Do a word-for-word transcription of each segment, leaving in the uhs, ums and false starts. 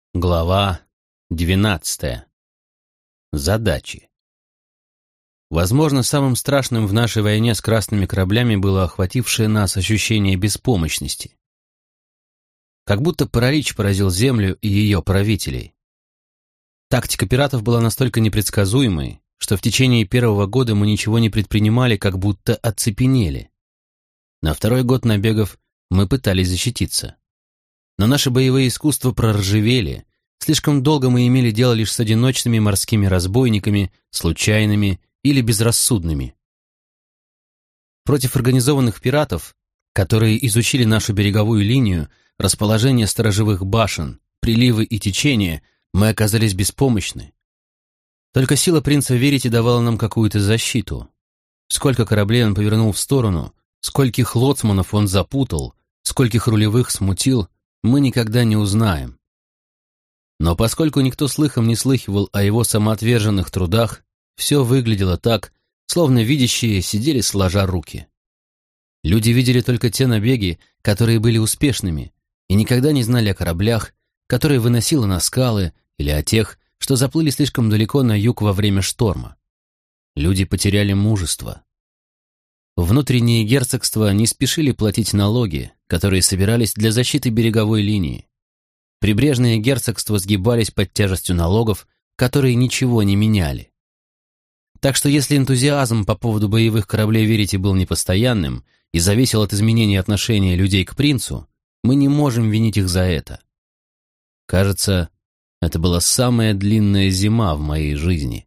Глава двенадцатая. Задачи. Возможно, самым страшным в нашей войне с красными кораблями было охватившее нас ощущение беспомощности. Как будто паралич поразил Землю и ее правителей. Тактика пиратов была настолько непредсказуемой, что в течение первого года мы ничего не предпринимали, как будто оцепенели. На второй год набегов мы пытались защититься. Но наши боевые искусства проржавели. Слишком долго мы имели дело лишь с одиночными морскими разбойниками, случайными или безрассудными. Против организованных пиратов, которые изучили нашу береговую линию, расположение сторожевых башен, приливы и течения, мы оказались беспомощны. Только сила принца Верити давала нам какую-то защиту. Сколько кораблей он повернул в сторону, скольких лоцманов он запутал, скольких рулевых смутил, мы никогда не узнаем. Но поскольку никто слыхом не слыхивал о его самоотверженных трудах, все выглядело так, словно видящие сидели сложа руки. Люди видели только те набеги, которые были успешными, и никогда не знали о кораблях, которые выносило на скалы, или о тех, что заплыли слишком далеко на юг во время шторма. Люди потеряли мужество. Внутренние герцогства не спешили платить налоги, которые собирались для защиты береговой линии. Прибрежные герцогства сгибались под тяжестью налогов, которые ничего не меняли. Так что если энтузиазм по поводу боевых кораблей Верити был непостоянным и зависел от изменения отношения людей к принцу, мы не можем винить их за это. Кажется, это была самая длинная зима в моей жизни.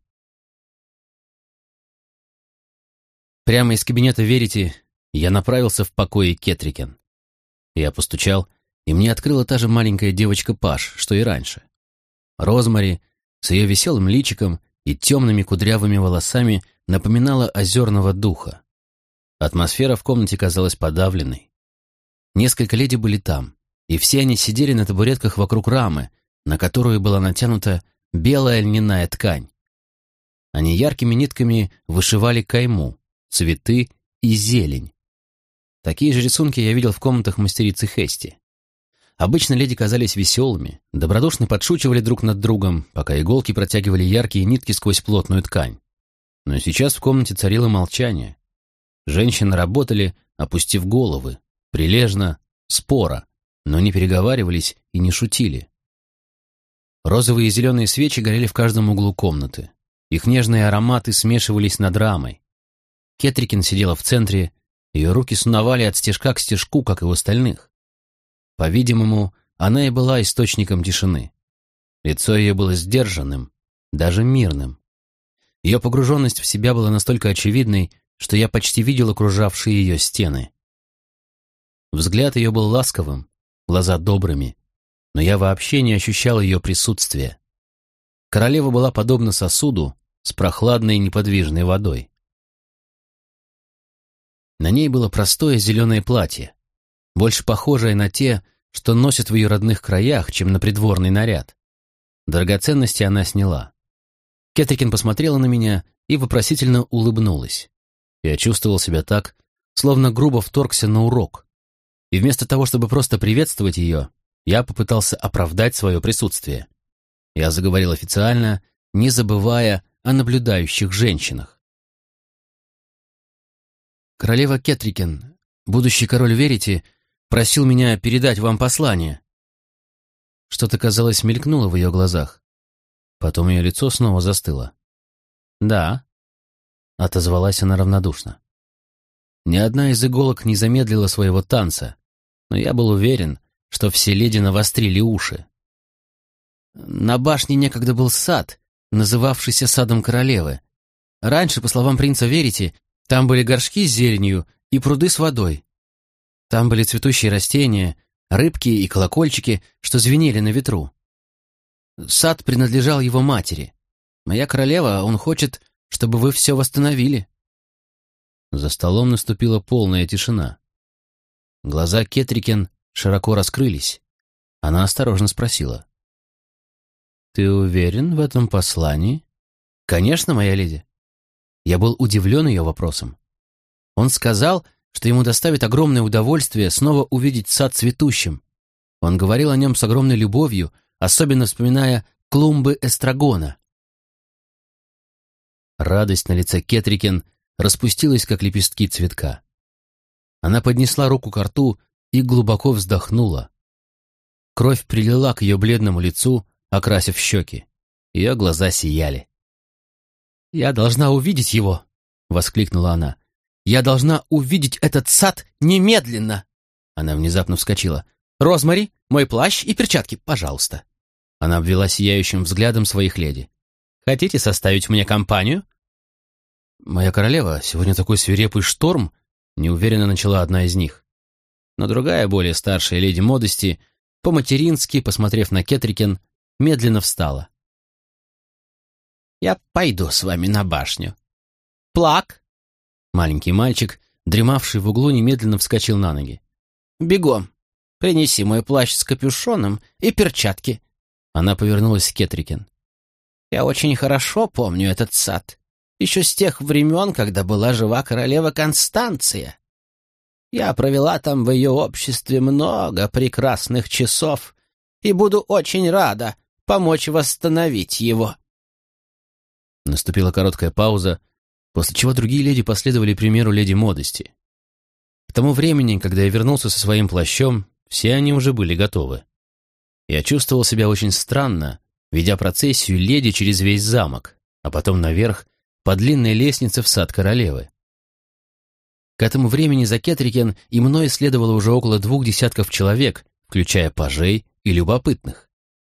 Прямо из кабинета Верити я направился в покои Кетрикен. Я постучал, и мне открыла та же маленькая девочка Паш, что и раньше. Розмари с ее веселым личиком и темными кудрявыми волосами напоминала озерного духа. Атмосфера в комнате казалась подавленной. Несколько леди были там, и все они сидели на табуретках вокруг рамы, на которую была натянута белая льняная ткань. Они яркими нитками вышивали кайму, цветы и зелень. Такие же рисунки я видел в комнатах мастерицы Хести. Обычно леди казались веселыми, добродушно подшучивали друг над другом, пока иголки протягивали яркие нитки сквозь плотную ткань. Но сейчас в комнате царило молчание. Женщины работали, опустив головы, прилежно, споро, но не переговаривались и не шутили. Розовые и зеленые свечи горели в каждом углу комнаты. Их нежные ароматы смешивались над рамой. Кетрикин сидела в центре, ее руки сновали от стежка к стежку, как и у остальных. По-видимому, она и была источником тишины. Лицо ее было сдержанным, даже мирным. Ее погруженность в себя была настолько очевидной, что я почти видел окружавшие ее стены. Взгляд ее был ласковым, глаза добрыми, но я вообще не ощущал ее присутствия. Королева была подобна сосуду с прохладной неподвижной водой. На ней было простое зеленое платье, больше похожее на те, что носят в ее родных краях, чем на придворный наряд. Драгоценности она сняла. Кетрикин посмотрела на меня и вопросительно улыбнулась. Я чувствовал себя так, словно грубо вторгся на урок. И вместо того, чтобы просто приветствовать ее, я попытался оправдать свое присутствие. Я заговорил официально, не забывая о наблюдающих женщинах. «Королева Кетрикен, будущий король Верити, просил меня передать вам послание». Что-то, казалось, мелькнуло в ее глазах. Потом ее лицо снова застыло. «Да», — отозвалась она равнодушно. Ни одна из иголок не замедлила своего танца, но я был уверен, что все леди навострили уши. На башне некогда был сад, называвшийся садом королевы. Раньше, по словам принца Верити, там были горшки с зеленью и пруды с водой. Там были цветущие растения, рыбки и колокольчики, что звенели на ветру. Сад принадлежал его матери. Моя королева, он хочет, чтобы вы все восстановили». За столом наступила полная тишина. Глаза Кетрикен широко раскрылись. Она осторожно спросила: «Ты уверен в этом послании?» «Конечно, моя леди». Я был удивлен ее вопросом. Он сказал, что ему доставит огромное удовольствие снова увидеть сад цветущим. Он говорил о нем с огромной любовью, особенно вспоминая клумбы эстрагона. Радость на лице Кетрикен распустилась, как лепестки цветка. Она поднесла руку ко рту и глубоко вздохнула. Кровь прилила к ее бледному лицу, окрасив щеки. Ее глаза сияли. «Я должна увидеть его!» — воскликнула она. «Я должна увидеть этот сад немедленно!» Она внезапно вскочила. «Розмари, мой плащ и перчатки, пожалуйста!» Она обвела сияющим взглядом своих леди. «Хотите составить мне компанию?» «Моя королева, сегодня такой свирепый шторм!» — неуверенно начала одна из них. Но другая, более старшая леди Модести, по-матерински, посмотрев на Кетрикен, медленно встала. «Я пойду с вами на башню». «Плак!» Маленький мальчик, дремавший в углу, немедленно вскочил на ноги. «Бегом! Принеси мой плащ с капюшоном и перчатки!» Она повернулась к Кетрикен. «Я очень хорошо помню этот сад, еще с тех времен, когда была жива королева Констанция. Я провела там в ее обществе много прекрасных часов и буду очень рада помочь восстановить его». Наступила короткая пауза, после чего другие леди последовали примеру леди Модести. К тому времени, когда я вернулся со своим плащом, все они уже были готовы. Я чувствовал себя очень странно, ведя процессию леди через весь замок, а потом наверх, по длинной лестнице в сад королевы. К этому времени за Кетрикен и мной следовало уже около двух десятков человек, включая пажей и любопытных.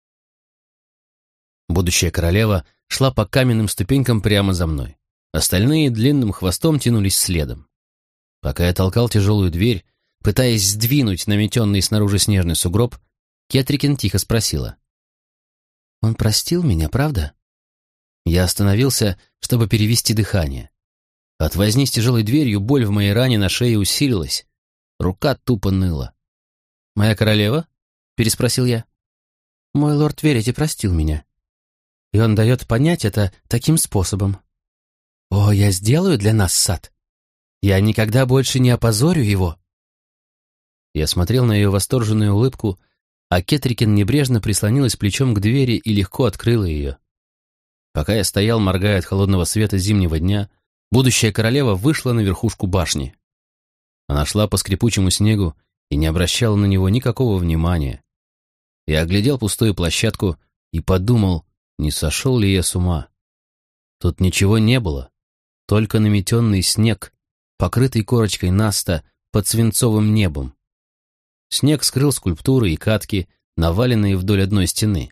Будущая королева шла по каменным ступенькам прямо за мной. Остальные длинным хвостом тянулись следом. Пока я толкал тяжелую дверь, пытаясь сдвинуть наметенный снаружи снежный сугроб, Кетрикен тихо спросила. «Он простил меня, правда?» Я остановился, чтобы перевести дыхание. От возни с тяжелой дверью боль в моей ране на шее усилилась. Рука тупо ныла. «Моя королева?» — переспросил я. «Мой лорд Верити простил меня. И он дает понять это таким способом. О, я сделаю для нас сад. Я никогда больше не опозорю его». Я смотрел на ее восторженную улыбку, а Кетрикен небрежно прислонилась плечом к двери и легко открыла ее. Пока я стоял, моргая от холодного света зимнего дня, будущая королева вышла на верхушку башни. Она шла по скрипучему снегу и не обращала на него никакого внимания. Я оглядел пустую площадку и подумал, не сошел ли я с ума. Тут ничего не было, только наметенный снег, покрытый корочкой наста под свинцовым небом. Снег скрыл скульптуры и катки, наваленные вдоль одной стены.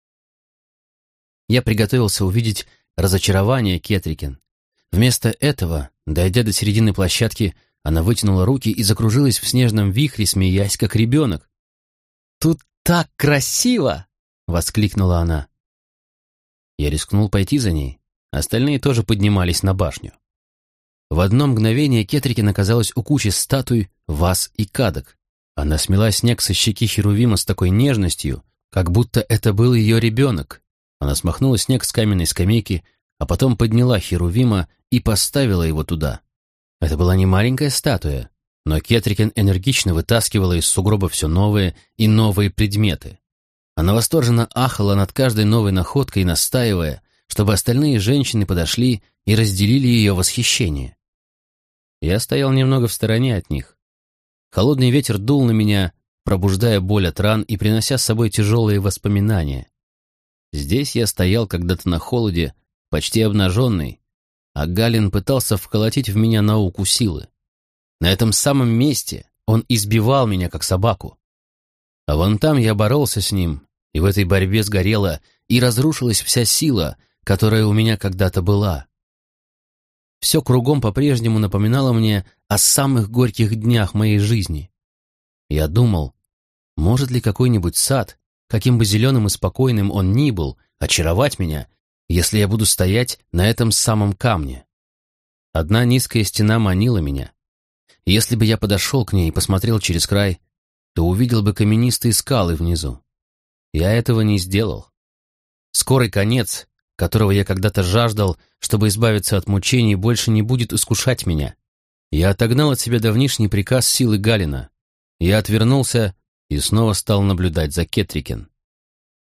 Я приготовился увидеть разочарование Кетрикен. Вместо этого, дойдя до середины площадки, она вытянула руки и закружилась в снежном вихре, смеясь, как ребенок. «Тут так красиво!» — воскликнула она. Я рискнул пойти за ней. Остальные тоже поднимались на башню. В одно мгновение Кетрикен оказалась у кучи статуй, ваз и кадок. Она смела снег со щеки Херувима с такой нежностью, как будто это был ее ребенок. Она смахнула снег с каменной скамейки, а потом подняла Херувима и поставила его туда. Это была не маленькая статуя, но Кетрикен энергично вытаскивала из сугроба все новые и новые предметы. Она восторженно ахала над каждой новой находкой, настаивая, чтобы остальные женщины подошли и разделили ее восхищение. Я стоял немного в стороне от них. Холодный ветер дул на меня, пробуждая боль от ран и принося с собой тяжелые воспоминания. Здесь я стоял когда-то на холоде, почти обнаженный, а Галин пытался вколотить в меня науку силы. На этом самом месте он избивал меня, как собаку. А вон там я боролся с ним, и в этой борьбе сгорела и разрушилась вся сила, которая у меня когда-то была. Все кругом по-прежнему напоминало мне о самых горьких днях моей жизни. Я думал, может ли какой-нибудь сад, каким бы зеленым и спокойным он ни был, очаровать меня, если я буду стоять на этом самом камне. Одна низкая стена манила меня. Если бы я подошел к ней и посмотрел через край, то увидел бы каменистые скалы внизу. Я этого не сделал. Скорый конец, которого я когда-то жаждал, чтобы избавиться от мучений, больше не будет искушать меня. Я отогнал от себя давнишний приказ силы Галина. Я отвернулся и снова стал наблюдать за Кетрикен.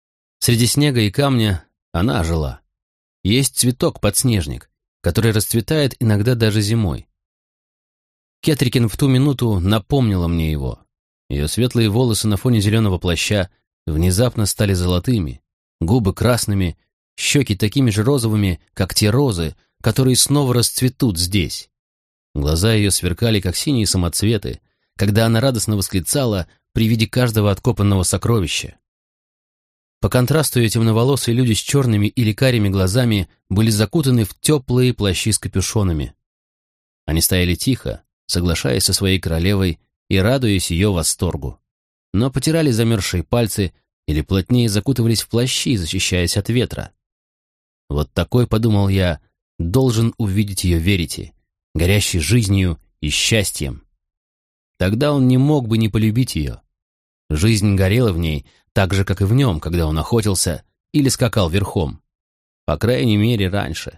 Среди снега и камня она жила. Есть цветок-подснежник, который расцветает иногда даже зимой. Кетрикин в ту минуту напомнила мне его. Ее светлые волосы на фоне зеленого плаща внезапно стали золотыми, губы красными, щеки такими же розовыми, как те розы, которые снова расцветут здесь. Глаза ее сверкали, как синие самоцветы, когда она радостно восклицала при виде каждого откопанного сокровища. По контрасту ее темноволосые люди с черными или карими глазами были закутаны в теплые плащи с капюшонами. Они стояли тихо, соглашаясь со своей королевой и радуясь ее восторгу, но потирали замерзшие пальцы или плотнее закутывались в плащи, защищаясь от ветра. Вот такой, подумал я, должен увидеть ее Верити, горящей жизнью и счастьем. Тогда он не мог бы не полюбить ее. Жизнь горела в ней так же, как и в нем, когда он охотился или скакал верхом. По крайней мере, раньше.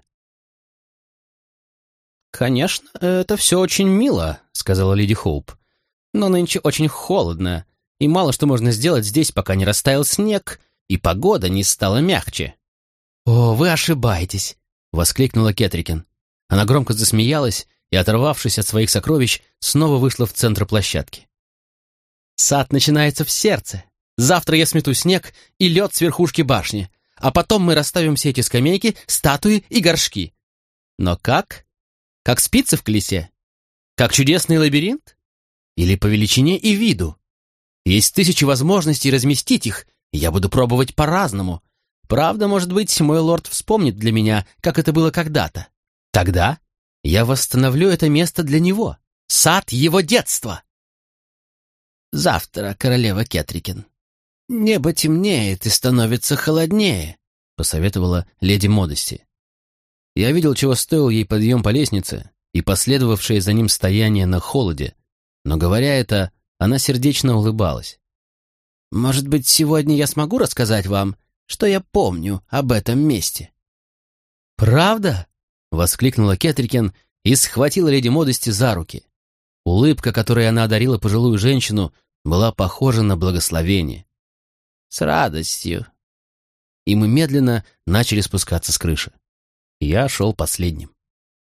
«Конечно, это все очень мило», — сказала леди Хоуп. «Но нынче очень холодно, и мало что можно сделать здесь, пока не растаял снег, и погода не стала мягче». «О, вы ошибаетесь», — воскликнула Кетрикин. Она громко засмеялась и, оторвавшись от своих сокровищ, снова вышла в центр площадки. «Сад начинается в сердце. Завтра я смету снег и лед с верхушки башни, а потом мы расставим все эти скамейки, статуи и горшки. Но как? Как спицы в колесе? Как чудесный лабиринт? Или по величине и виду? Есть тысячи возможностей разместить их, и я буду пробовать по-разному. Правда, может быть, мой лорд вспомнит для меня, как это было когда-то. Тогда я восстановлю это место для него. Сад его детства. Завтра, королева Кетрикин. Небо темнеет и становится холоднее, посоветовала леди Модести. Я видел, чего стоил ей подъем по лестнице и последовавшее за ним стояние на холоде, но, говоря это, она сердечно улыбалась. «Может быть, сегодня я смогу рассказать вам, что я помню об этом месте?» «Правда?» — воскликнула Кетрикин и схватила леди Модести за руки. Улыбка, которой она одарила пожилую женщину, была похожа на благословение. «С радостью!» И мы медленно начали спускаться с крыши. Я шел последним.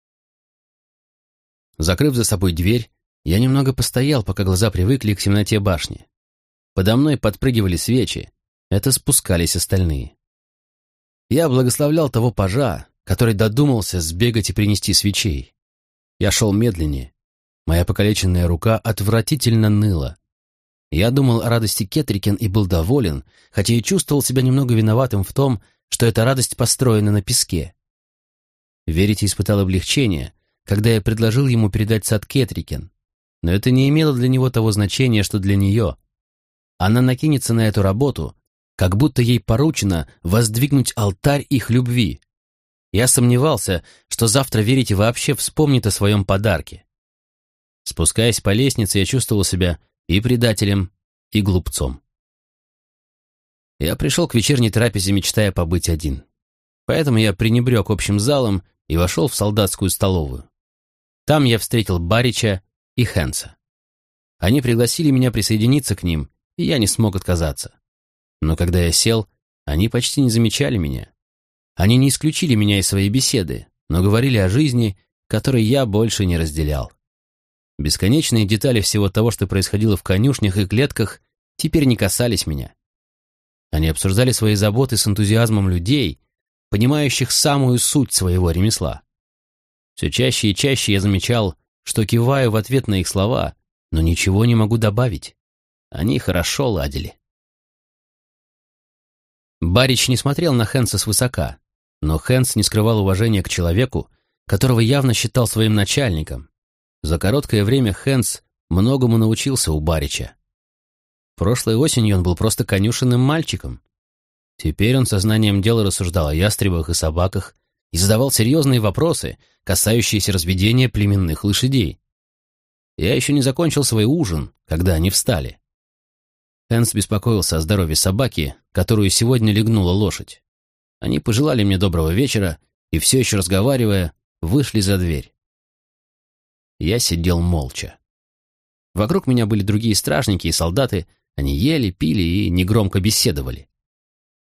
Закрыв за собой дверь, я немного постоял, пока глаза привыкли к темноте башни. Подо мной подпрыгивали свечи, это спускались остальные. Я благословлял того пажа, который додумался сбегать и принести свечей. Я шел медленнее. Моя покалеченная рука отвратительно ныла. Я думал о радости Кетрикин и был доволен, хотя и чувствовал себя немного виноватым в том, что эта радость построена на песке. Верите испытал облегчение, когда я предложил ему передать сад Кетрикин, но это не имело для него того значения, что для нее. Она накинется на эту работу, как будто ей поручено воздвигнуть алтарь их любви. Я сомневался, что завтра Верите вообще вспомнит о своем подарке. Спускаясь по лестнице, я чувствовал себя и предателем, и глупцом. Я пришел к вечерней трапезе, мечтая побыть один. Поэтому я пренебрег общим залом и вошел в солдатскую столовую. Там я встретил Барича и Хэнса. Они пригласили меня присоединиться к ним, и я не смог отказаться. Но когда я сел, они почти не замечали меня. Они не исключили меня из своей беседы, но говорили о жизни, которой я больше не разделял. Бесконечные детали всего того, что происходило в конюшнях и клетках, теперь не касались меня. Они обсуждали свои заботы с энтузиазмом людей, понимающих самую суть своего ремесла. Все чаще и чаще я замечал, что киваю в ответ на их слова, но ничего не могу добавить. Они хорошо ладили. Барич не смотрел на Хэнса свысока, но Хэнс не скрывал уважения к человеку, которого явно считал своим начальником. За короткое время Хэнс многому научился у Барича. Прошлой осенью он был просто конюшенным мальчиком. Теперь он сознанием дела рассуждал о ястребах и собаках и задавал серьезные вопросы, касающиеся разведения племенных лошадей. Я еще не закончил свой ужин, когда они встали. Хэнс беспокоился о здоровье собаки, которую сегодня легнула лошадь. Они пожелали мне доброго вечера и, все еще разговаривая, вышли за дверь. Я сидел молча. Вокруг меня были другие стражники и солдаты, они ели, пили и негромко беседовали.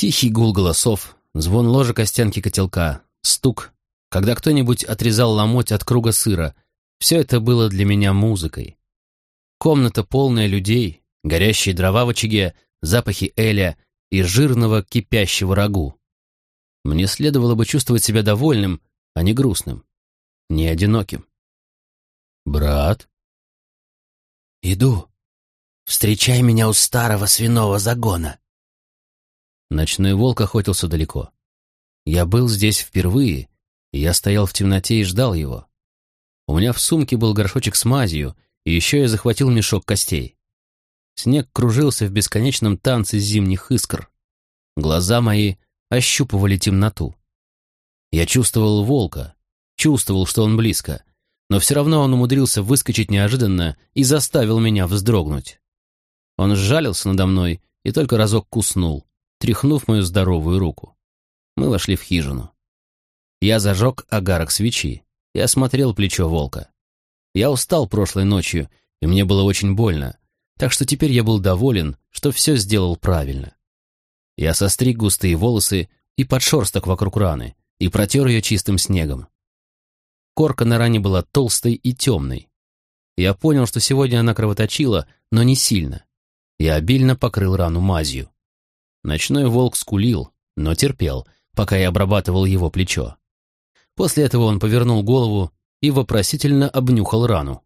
Тихий гул голосов, звон ложек о стенки котелка, стук, когда кто-нибудь отрезал ломоть от круга сыра — все это было для меня музыкой. Комната полная людей, горящие дрова в очаге, запахи эля и жирного кипящего рагу. Мне следовало бы чувствовать себя довольным, а не грустным, не одиноким. «Брат?» «Иду. Встречай меня у старого свиного загона». Ночной волк охотился далеко. Я был здесь впервые, и я стоял в темноте и ждал его. У меня в сумке был горшочек с мазью, и еще я захватил мешок костей. Снег кружился в бесконечном танце зимних искр. Глаза мои ощупывали темноту. Я чувствовал волка, чувствовал, что он близко, но все равно он умудрился выскочить неожиданно и заставил меня вздрогнуть. Он сжалился надо мной и только разок куснул, тряхнув мою здоровую руку. Мы вошли в хижину. Я зажег огарок свечи и осмотрел плечо волка. Я устал прошлой ночью, и мне было очень больно, так что теперь я был доволен, что все сделал правильно. Я состриг густые волосы и подшерсток вокруг раны и протер ее чистым снегом. Корка на ране была толстой и темной. Я понял, что сегодня она кровоточила, но не сильно. Я обильно покрыл рану мазью. Ночной волк скулил, но терпел, пока я обрабатывал его плечо. После этого он повернул голову и вопросительно обнюхал рану.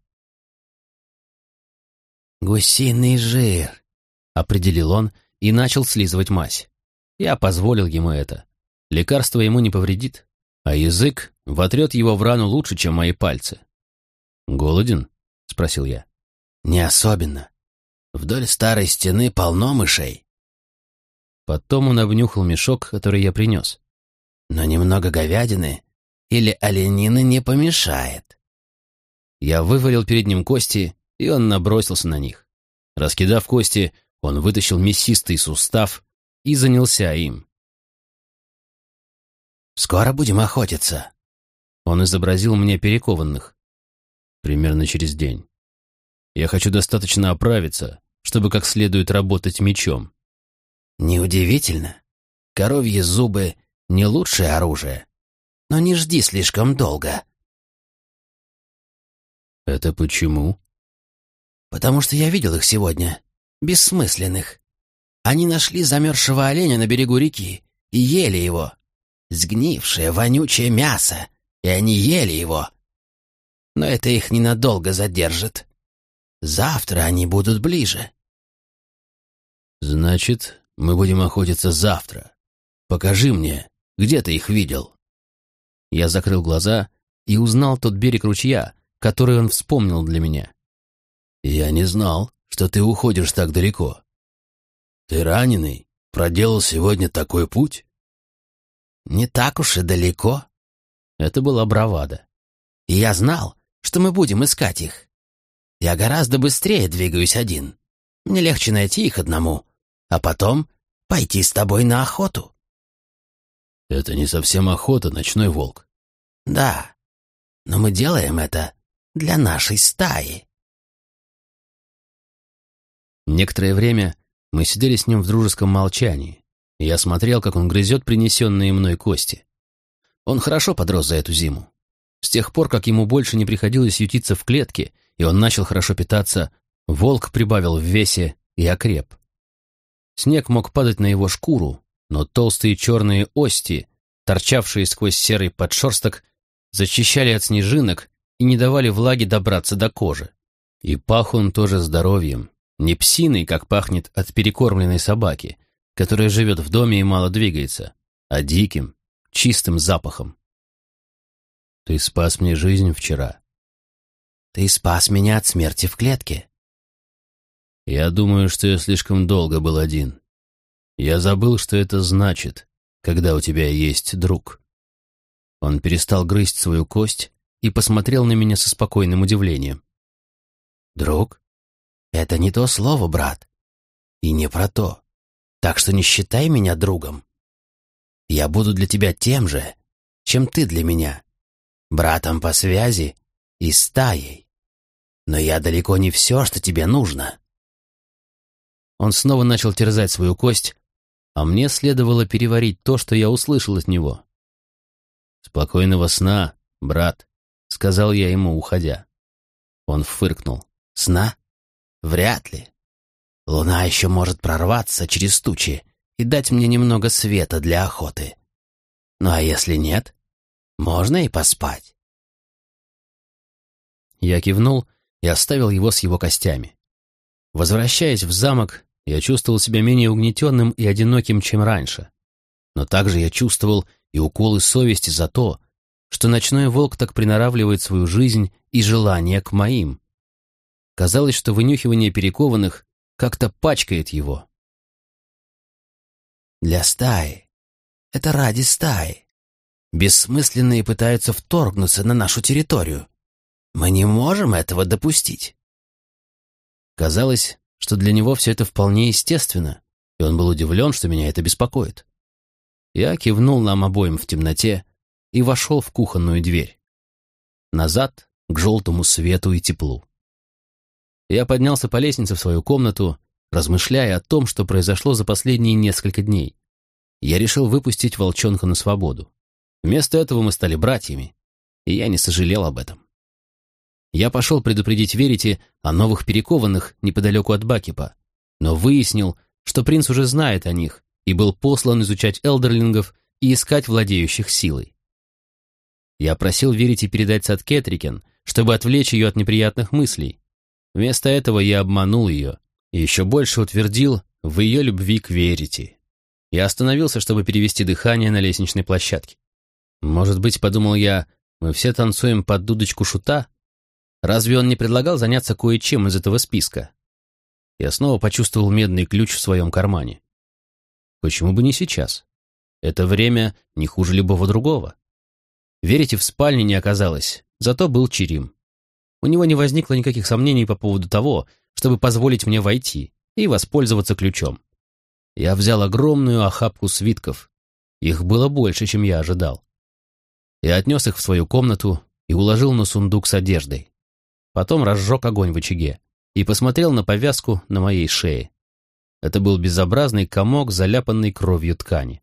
«Гусиный жир», — определил он и начал слизывать мазь. Я позволил ему это. Лекарство ему не повредит, а язык вотрет его в рану лучше, чем мои пальцы. «Голоден?» — спросил я. «Не особенно. Вдоль старой стены полно мышей». Потом он обнюхал мешок, который я принес. «Но немного говядины или оленины не помешает». Я вывалил перед ним кости, и он набросился на них. Раскидав кости, он вытащил мясистый сустав и занялся им. «Скоро будем охотиться». Он изобразил мне перекованных. «Примерно через день. Я хочу достаточно оправиться, чтобы как следует работать мечом». «Неудивительно. Коровьи зубы — не лучшее оружие. Но не жди слишком долго». «Это почему?» «Потому что я видел их сегодня. Бессмысленных. Они нашли замерзшего оленя на берегу реки и ели его. Сгнившее, вонючее мясо, и они ели его. Но это их ненадолго задержит. Завтра они будут ближе». «Значит, мы будем охотиться завтра. Покажи мне, где ты их видел». Я закрыл глаза и узнал тот берег ручья, который он вспомнил для меня. «Я не знал, что ты уходишь так далеко. Ты раненый, проделал сегодня такой путь?» «Не так уж и далеко». Это была бравада. «И я знал, что мы будем искать их. Я гораздо быстрее двигаюсь один. Мне легче найти их одному, а потом пойти с тобой на охоту». «Это не совсем охота, ночной волк». «Да, но мы делаем это для нашей стаи». Некоторое время мы сидели с ним в дружеском молчании, и я смотрел, как он грызет принесенные мной кости. Он хорошо подрос за эту зиму. С тех пор, как ему больше не приходилось ютиться в клетке, и он начал хорошо питаться, волк прибавил в весе и окреп. Снег мог падать на его шкуру, но толстые черные ости, торчавшие сквозь серый подшерсток, защищали от снежинок и не давали влаге добраться до кожи. И пах он тоже здоровьем. Не псиной, как пахнет от перекормленной собаки, которая живет в доме и мало двигается, а диким, чистым запахом. «Ты спас мне жизнь вчера». «Ты спас меня от смерти в клетке». «Я думаю, что я слишком долго был один. Я забыл, что это значит, когда у тебя есть друг». Он перестал грызть свою кость и посмотрел на меня со спокойным удивлением. «Друг? Это не то слово, брат, и не про то, так что не считай меня другом. Я буду для тебя тем же, чем ты для меня, братом по связи и стаей. Но я далеко не все, что тебе нужно». Он снова начал терзать свою кость, а мне следовало переварить то, что я услышал от него. «Спокойного сна, брат», — сказал я ему, уходя. Он фыркнул. «Сна? Вряд ли. Луна еще может прорваться через тучи и дать мне немного света для охоты. Ну а если нет, можно и поспать». Я кивнул и оставил его с его костями. Возвращаясь в замок, я чувствовал себя менее угнетенным и одиноким, чем раньше. Но также я чувствовал и уколы совести за то, что ночной волк так приноравливает свою жизнь и желания к моим. Казалось, что вынюхивание перекованных как-то пачкает его. «Для стаи. Это ради стаи. Бессмысленные пытаются вторгнуться на нашу территорию. Мы не можем этого допустить». Казалось, что для него все это вполне естественно, и он был удивлен, что меня это беспокоит. Я кивнул нам обоим в темноте и вошел в кухонную дверь. Назад, к желтому свету и теплу. Я поднялся по лестнице в свою комнату, размышляя о том, что произошло за последние несколько дней. Я решил выпустить волчонка на свободу. Вместо этого мы стали братьями, и я не сожалел об этом. Я пошел предупредить Верити о новых перекованных неподалеку от Бакипа, но выяснил, что принц уже знает о них и был послан изучать элдерлингов и искать владеющих силой. Я просил Верити передать Сад Кетрикен, чтобы отвлечь ее от неприятных мыслей. Вместо этого я обманул ее и еще больше утвердил в ее любви к Верити. Я остановился, чтобы перевести дыхание на лестничной площадке. Может быть, подумал я, мы все танцуем под дудочку шута? Разве он не предлагал заняться кое-чем из этого списка? Я снова почувствовал медный ключ в своем кармане. Почему бы не сейчас? Это время не хуже любого другого. Верите, в спальне не оказалось, зато был Черим. У него не возникло никаких сомнений по поводу того, чтобы позволить мне войти и воспользоваться ключом. Я взял огромную охапку свитков. Их было больше, чем я ожидал. Я отнес их в свою комнату и уложил на сундук с одеждой. Потом разжег огонь в очаге и посмотрел на повязку на моей шее. Это был безобразный комок, заляпанный кровью ткани.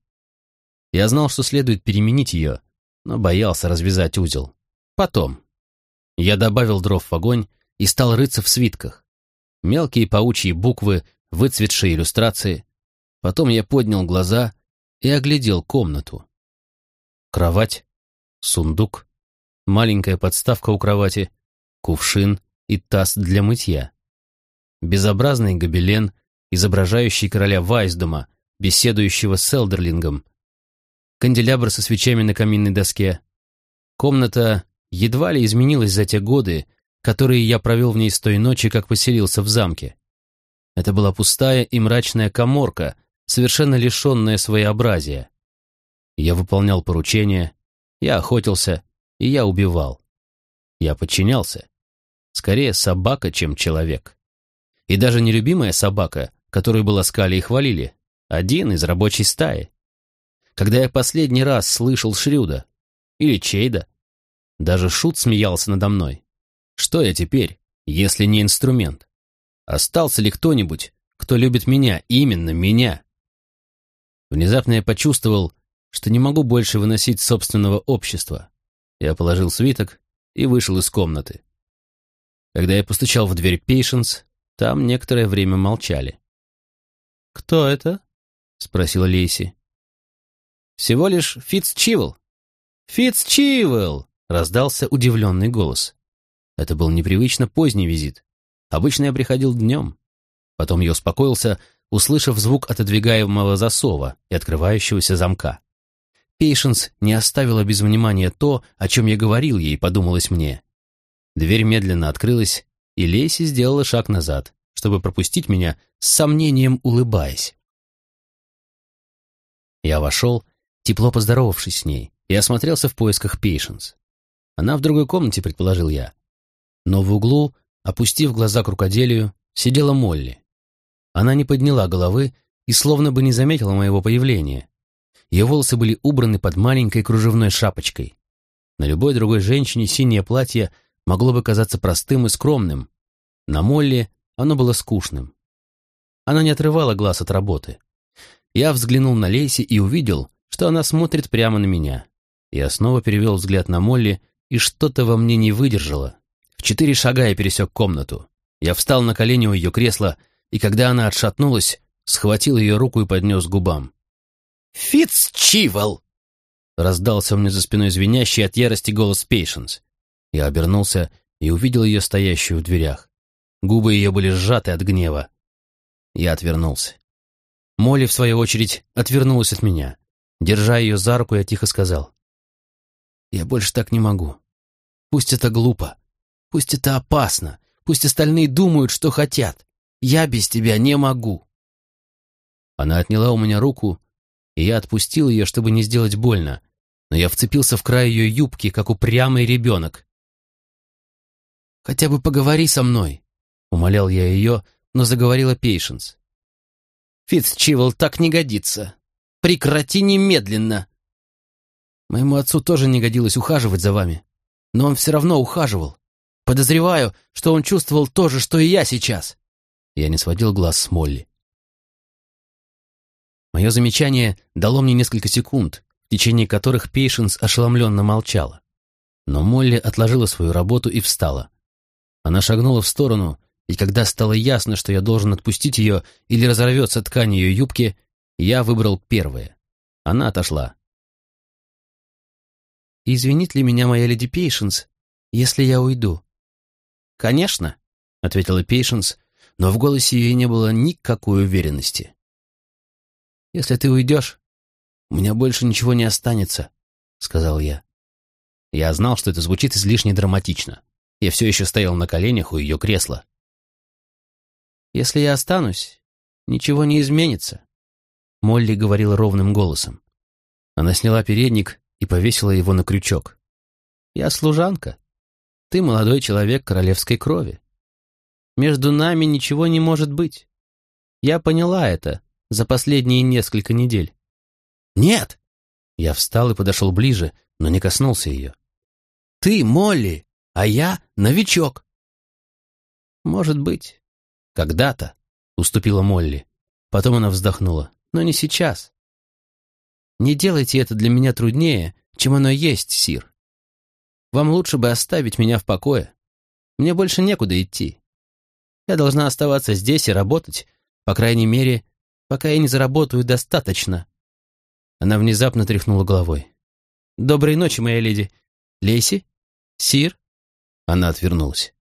Я знал, что следует переменить ее, но боялся развязать узел. Потом. Я добавил дров в огонь и стал рыться в свитках. Мелкие паучьи буквы, выцветшие иллюстрации. Потом я поднял глаза и оглядел комнату. Кровать, сундук, маленькая подставка у кровати, кувшин и таз для мытья. Безобразный гобелен, изображающий короля Вайсдома, беседующего с элдерлингом. Канделябр со свечами на каминной доске. Комната едва ли изменилась за те годы, которые я провел в ней с той ночи, как поселился в замке. Это была пустая и мрачная каморка, совершенно лишенная своеобразия. Я выполнял поручения, я охотился, и я убивал. Я подчинялся. Скорее собака, чем человек. И даже нелюбимая собака, которую бы ласкали и хвалили, один из рабочей стаи. Когда я последний раз слышал Шрюда или Чейда, даже Шут смеялся надо мной. Что я теперь, если не инструмент? Остался ли кто-нибудь, кто любит меня, именно меня? Внезапно я почувствовал, что не могу больше выносить собственного общества. Я положил свиток и вышел из комнаты. Когда я постучал в дверь Пейшенс, там некоторое время молчали. «Кто это?» — спросила Лейси. «Всего лишь Фицчивелл». «Фицчивелл!» — раздался удивленный голос. Это был непривычно поздний визит. Обычно я приходил днем. Потом я успокоился, услышав звук отодвигаемого засова и открывающегося замка. Пейшенс не оставила без внимания то, о чем я говорил ей, подумалось мне. Дверь медленно открылась, и Лейси сделала шаг назад, чтобы пропустить меня, с сомнением улыбаясь. Я вошел, тепло поздоровавшись с ней, и осмотрелся в поисках Пейшенс. Она в другой комнате, предположил я. Но в углу, опустив глаза к рукоделию, сидела Молли. Она не подняла головы и словно бы не заметила моего появления. Ее волосы были убраны под маленькой кружевной шапочкой. На любой другой женщине синее платье могло бы казаться простым и скромным. На Молли оно было скучным. Она не отрывала глаз от работы. Я взглянул на Лейси и увидел, что она смотрит прямо на меня. Я снова перевел взгляд на Молли, и что-то во мне не выдержало. В четыре шага я пересек комнату. Я встал на колени у ее кресла, и когда она отшатнулась, схватил ее руку и поднес к губам. «Фицчивол!» — раздался у меня за спиной звенящий от ярости голос Пейшенс. Я обернулся и увидел ее стоящую в дверях. Губы ее были сжаты от гнева. Я отвернулся. Молли, в свою очередь, отвернулась от меня. Держа ее за руку, я тихо сказал: «Я больше так не могу. Пусть это глупо, пусть это опасно, пусть остальные думают, что хотят. Я без тебя не могу». Она отняла у меня руку, и я отпустил ее, чтобы не сделать больно, но я вцепился в край ее юбки, как упрямый ребенок. «Хотя бы поговори со мной», — умолял я ее, но заговорила Пейшенс. «Фицчивол, так не годится. Прекрати немедленно!» «Моему отцу тоже не годилось ухаживать за вами, но он все равно ухаживал. Подозреваю, что он чувствовал то же, что и я сейчас». Я не сводил глаз с Молли. Мое замечание дало мне несколько секунд, в течение которых Пейшенс ошеломленно молчала. Но Молли отложила свою работу и встала. Она шагнула в сторону, и когда стало ясно, что я должен отпустить ее или разорвется ткань ее юбки, я выбрал первое. Она отошла. «Извинит ли меня моя леди Пейшенс, если я уйду?» «Конечно», — ответила Пейшенс, но в голосе ее не было никакой уверенности. «Если ты уйдешь, у меня больше ничего не останется», — сказал я. Я знал, что это звучит излишне драматично. Я все еще стоял на коленях у ее кресла. «Если я останусь, ничего не изменится», — Молли говорила ровным голосом. Она сняла передник и повесила его на крючок. «Я служанка. Ты молодой человек королевской крови. Между нами ничего не может быть. Я поняла это за последние несколько недель». «Нет!» Я встал и подошел ближе, но не коснулся ее. «Ты Молли, а я новичок». «Может быть. Когда-то», — уступила Молли. Потом она вздохнула. «Но не сейчас. Не делайте это для меня труднее, чем оно есть, сир. Вам лучше бы оставить меня в покое. Мне больше некуда идти. Я должна оставаться здесь и работать, по крайней мере, пока я не заработаю достаточно». Она внезапно тряхнула головой. «Доброй ночи, моя леди. Лейси? Сир?» Она отвернулась.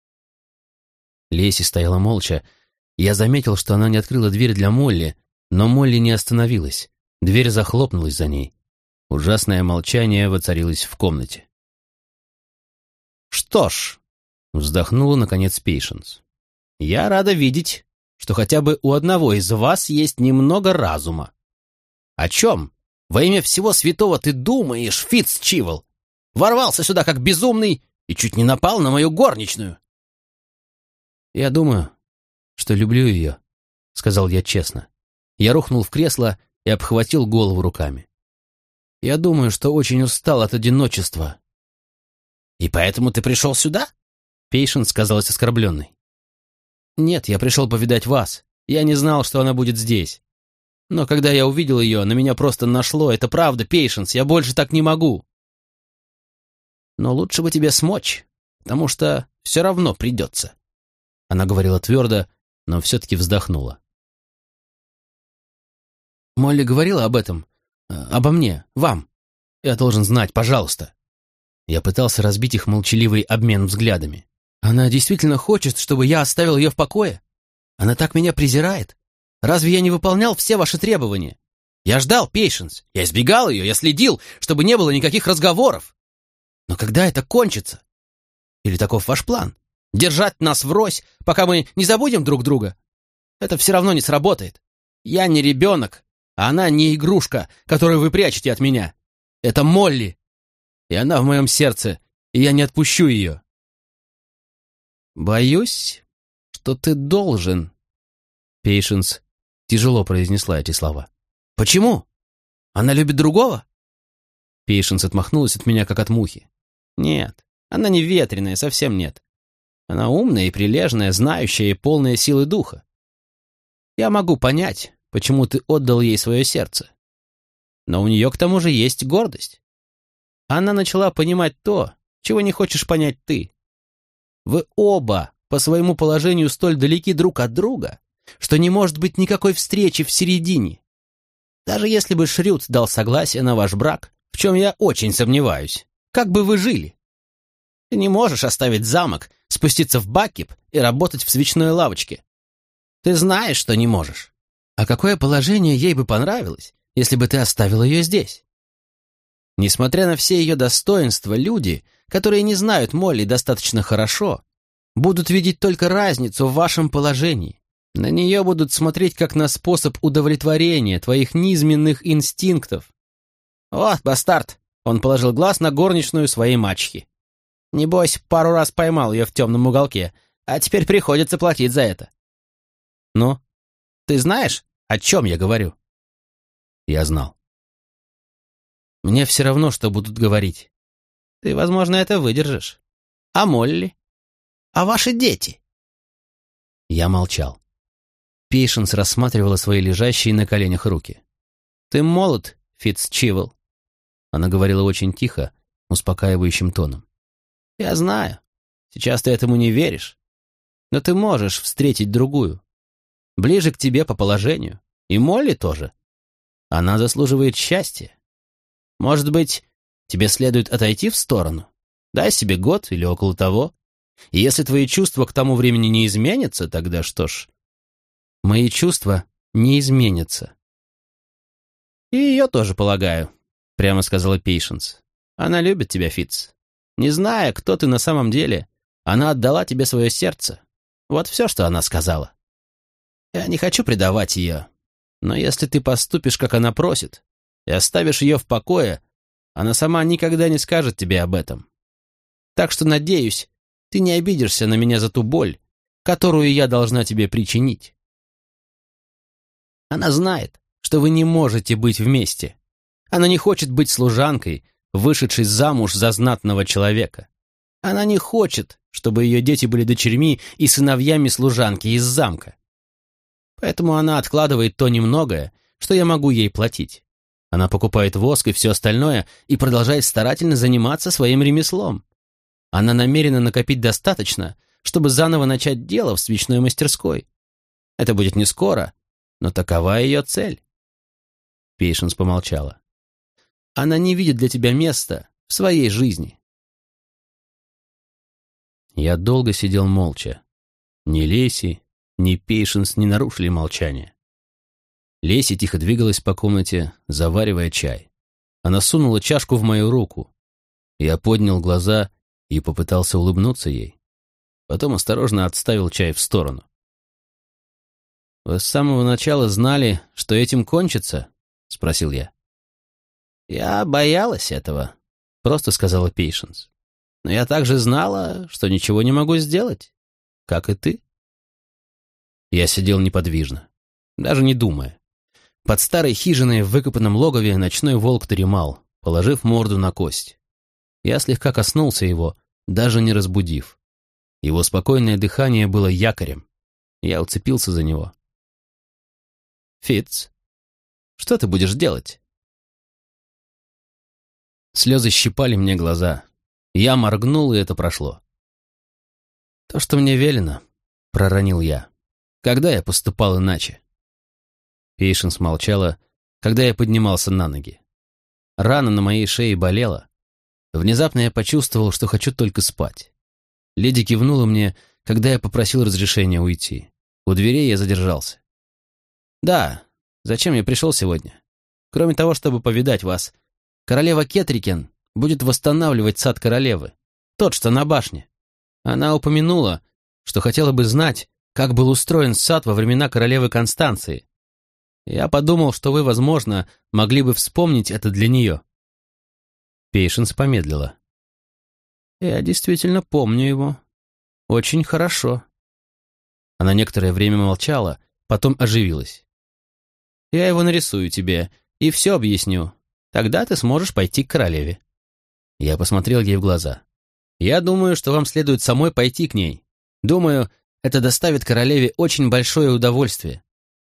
Лейси стояла молча. Я заметил, что она не открыла дверь для Молли, но Молли не остановилась. Дверь захлопнулась за ней. Ужасное молчание воцарилось в комнате. «Что ж», — вздохнула, наконец, Пейшенс, — «я рада видеть, что хотя бы у одного из вас есть немного разума. О чем, во имя всего святого, ты думаешь, Фицчивол? Ворвался сюда как безумный и чуть не напал на мою горничную». «Я думаю, что люблю ее», — сказал я честно. Я рухнул в кресло и обхватил голову руками. «Я думаю, что очень устал от одиночества». «И поэтому ты пришел сюда?» Пейшенс казалась оскорбленной. «Нет, я пришел повидать вас. Я не знал, что она будет здесь. Но когда я увидел ее, на меня просто нашло. Это правда, Пейшенс, я больше так не могу». «Но лучше бы тебе смочь, потому что все равно придется». Она говорила твердо, но все-таки вздохнула. «Молли говорила об этом, обо мне, вам. Я должен знать, пожалуйста». Я пытался разбить их молчаливый обмен взглядами. «Она действительно хочет, чтобы я оставил ее в покое? Она так меня презирает. Разве я не выполнял все ваши требования? Я ждал Пейшенс, я избегал ее, я следил, чтобы не было никаких разговоров. Но когда это кончится? Или таков ваш план? Держать нас врозь, пока мы не забудем друг друга? Это все равно не сработает. Я не ребенок, а она не игрушка, которую вы прячете от меня. Это Молли, и она в моем сердце, и я не отпущу ее». «Боюсь, что ты должен». Пейшенс тяжело произнесла эти слова. «Почему? Она любит другого?» Пейшенс отмахнулась от меня, как от мухи. «Нет, она не ветреная, совсем нет. Она умная и прилежная, знающая и полная силы духа. Я могу понять, почему ты отдал ей свое сердце. Но у нее к тому же есть гордость. Она начала понимать то, чего не хочешь понять ты. Вы оба по своему положению столь далеки друг от друга, что не может быть никакой встречи в середине. Даже если бы Шрюд дал согласие на ваш брак, в чем я очень сомневаюсь, как бы вы жили? Ты не можешь оставить замок, спуститься в Баккип и работать в свечной лавочке. Ты знаешь, что не можешь. А какое положение ей бы понравилось, если бы ты оставил ее здесь? Несмотря на все ее достоинства, люди, которые не знают Молли достаточно хорошо, будут видеть только разницу в вашем положении. На нее будут смотреть как на способ удовлетворения твоих низменных инстинктов. Вот, бастард, он положил глаз на горничную своей мачехи. Небось, пару раз поймал ее в темном уголке, а теперь приходится платить за это. Ну, ты знаешь, о чем я говорю? Я знал. Мне все равно, что будут говорить. Ты, возможно, это выдержишь. А Молли? А ваши дети? Я молчал. Пейшенс рассматривала свои лежащие на коленях руки. «Ты молод, Фитцчивл». Она говорила очень тихо, успокаивающим тоном. «Я знаю, сейчас ты этому не веришь, но ты можешь встретить другую, ближе к тебе по положению, и Молли тоже. Она заслуживает счастья. Может быть, тебе следует отойти в сторону? Дай себе год или около того. И если твои чувства к тому времени не изменятся, тогда что ж...» «Мои чувства не изменятся». «И ее тоже, полагаю», — прямо сказала Пейшенс. «Она любит тебя, Фитц. Не зная, кто ты на самом деле, она отдала тебе свое сердце. Вот все, что она сказала. Я не хочу предавать ее, но если ты поступишь, как она просит, и оставишь ее в покое, она сама никогда не скажет тебе об этом. Так что, надеюсь, ты не обидишься на меня за ту боль, которую я должна тебе причинить. Она знает, что вы не можете быть вместе. Она не хочет быть служанкой, вышедшей замуж за знатного человека. Она не хочет, чтобы ее дети были дочерьми и сыновьями служанки из замка. Поэтому она откладывает то немногое, что я могу ей платить. Она покупает воск и все остальное и продолжает старательно заниматься своим ремеслом. Она намерена накопить достаточно, чтобы заново начать дело в свечной мастерской. Это будет не скоро, но такова ее цель. Пейшенс помолчала. Она не видит для тебя места в своей жизни. Я долго сидел молча. Ни Леси, ни Пейшенс не нарушили молчание. Леси тихо двигалась по комнате, заваривая чай. Она сунула чашку в мою руку. Я поднял глаза и попытался улыбнуться ей. Потом осторожно отставил чай в сторону. «Вы с самого начала знали, что этим кончится?» — спросил я. «Я боялась этого», — просто сказала Пейшенс. «Но я также знала, что ничего не могу сделать, как и ты». Я сидел неподвижно, даже не думая. Под старой хижиной в выкопанном логове ночной волк дремал, положив морду на кость. Я слегка коснулся его, даже не разбудив. Его спокойное дыхание было якорем. Я уцепился за него. «Фитц, что ты будешь делать?» Слезы щипали мне глаза. Я моргнул, и это прошло. «То, что мне велено», — проронил я. «Когда я поступал иначе?» Пейшенс молчала, когда я поднимался на ноги. Рана на моей шее болела. Внезапно я почувствовал, что хочу только спать. Леди кивнула мне, когда я попросил разрешения уйти. У дверей я задержался. «Да, зачем я пришел сегодня? Кроме того, чтобы повидать вас. Королева Кетрикен будет восстанавливать сад королевы, тот, что на башне. Она упомянула, что хотела бы знать, как был устроен сад во времена королевы Констанции. Я подумал, что вы, возможно, могли бы вспомнить это для нее». Пейшенс помедлила. «Я действительно помню его. Очень хорошо». Она некоторое время молчала, потом оживилась. «Я его нарисую тебе и все объясню. Тогда ты сможешь пойти к королеве». Я посмотрел ей в глаза. «Я думаю, что вам следует самой пойти к ней. Думаю, это доставит королеве очень большое удовольствие».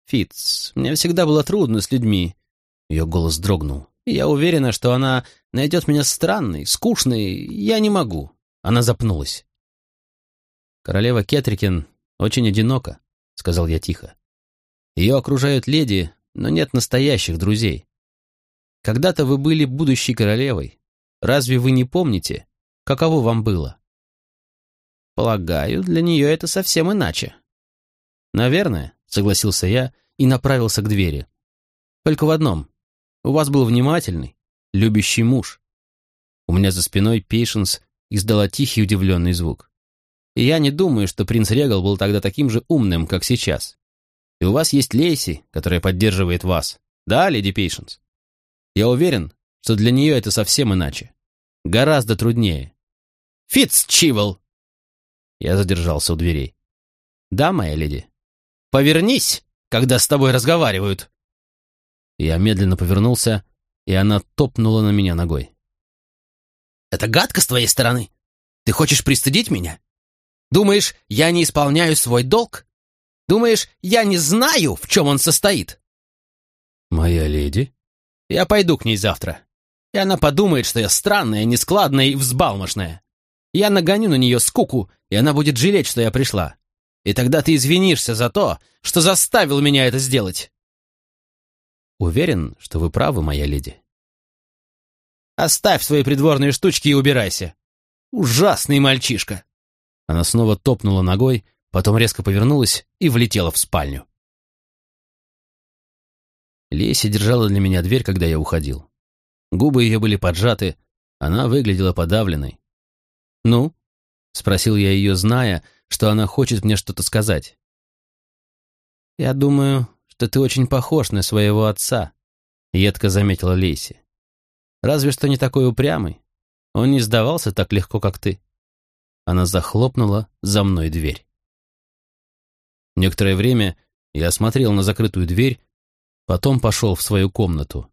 Фитц, мне всегда было трудно с людьми». Ее голос дрогнул. «Я уверена, что она найдет меня странной, скучной. Я не могу». Она запнулась. «Королева Кетрикин очень одинока», — сказал я тихо. «Ее окружают леди, но нет настоящих друзей. Когда-то вы были будущей королевой. Разве вы не помните, каково вам было?» «Полагаю, для нее это совсем иначе». «Наверное», — согласился я и направился к двери. «Только в одном. У вас был внимательный, любящий муж». У меня за спиной Пейшенс издала тихий удивленный звук. И я не думаю, что принц Регал был тогда таким же умным, как сейчас. И у вас есть Лейси, которая поддерживает вас. Да, леди Пейшенс? Я уверен, что для нее это совсем иначе. Гораздо труднее. Фитцчивелл! Я задержался у дверей. Да, моя леди? Повернись, когда с тобой разговаривают. Я медленно повернулся, и она топнула на меня ногой. Это гадко с твоей стороны. Ты хочешь пристыдить меня? Думаешь, я не исполняю свой долг? Думаешь, я не знаю, в чем он состоит? Моя леди? Я пойду к ней завтра, и она подумает, что я странная, нескладная и взбалмошная. Я нагоню на нее скуку, и она будет жалеть, что я пришла. И тогда ты извинишься за то, что заставил меня это сделать. Уверен, что вы правы, моя леди. Оставь свои придворные штучки и убирайся. Ужасный мальчишка. Она снова топнула ногой, потом резко повернулась и влетела в спальню. Леся держала для меня дверь, когда я уходил. Губы ее были поджаты, она выглядела подавленной. «Ну?» — спросил я ее, зная, что она хочет мне что-то сказать. «Я думаю, что ты очень похож на своего отца», — едко заметила Лейси. «Разве что не такой упрямый. Он не сдавался так легко, как ты». Она захлопнула за мной дверь. Некоторое время я смотрел на закрытую дверь, потом пошел в свою комнату.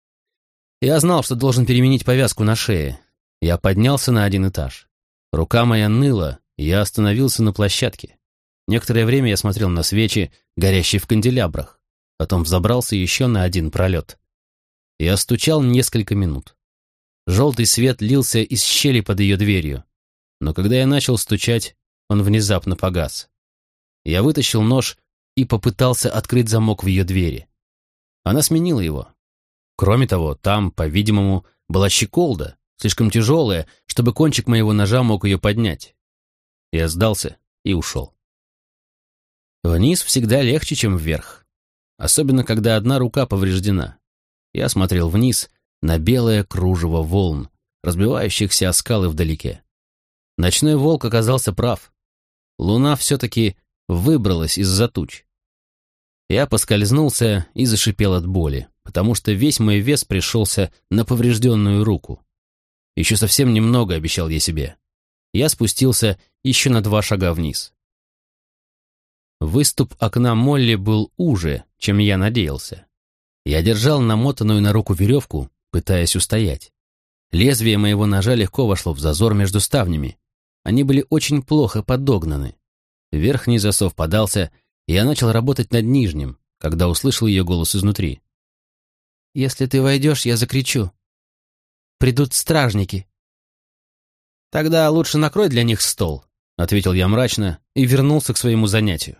Я знал, что должен переменить повязку на шее. Я поднялся на один этаж. Рука моя ныла, и я остановился на площадке. Некоторое время я смотрел на свечи, горящие в канделябрах, потом взобрался еще на один пролет. Я стучал несколько минут. Желтый свет лился из щели под ее дверью, но когда я начал стучать, он внезапно погас. Я вытащил нож и попытался открыть замок в ее двери. Она сменила его. Кроме того, там, по-видимому, была щеколда, слишком тяжелая, чтобы кончик моего ножа мог ее поднять. Я сдался и ушел. Вниз всегда легче, чем вверх, особенно когда одна рука повреждена. Я смотрел вниз на белое кружево волн, разбивающихся о скалы вдалеке. Ночной волк оказался прав. Луна все-таки выбралась из-за туч. Я поскользнулся и зашипел от боли, потому что весь мой вес пришелся на поврежденную руку. Еще совсем немного, обещал я себе. Я спустился еще на два шага вниз. Выступ окна Молли был уже, чем я надеялся. Я держал намотанную на руку веревку, пытаясь устоять. Лезвие моего ножа легко вошло в зазор между ставнями. Они были очень плохо подогнаны. Верхний засов подался, и я начал работать над нижним, когда услышал ее голос изнутри. «Если ты войдешь, я закричу. Придут стражники». «Тогда лучше накрой для них стол», — ответил я мрачно и вернулся к своему занятию.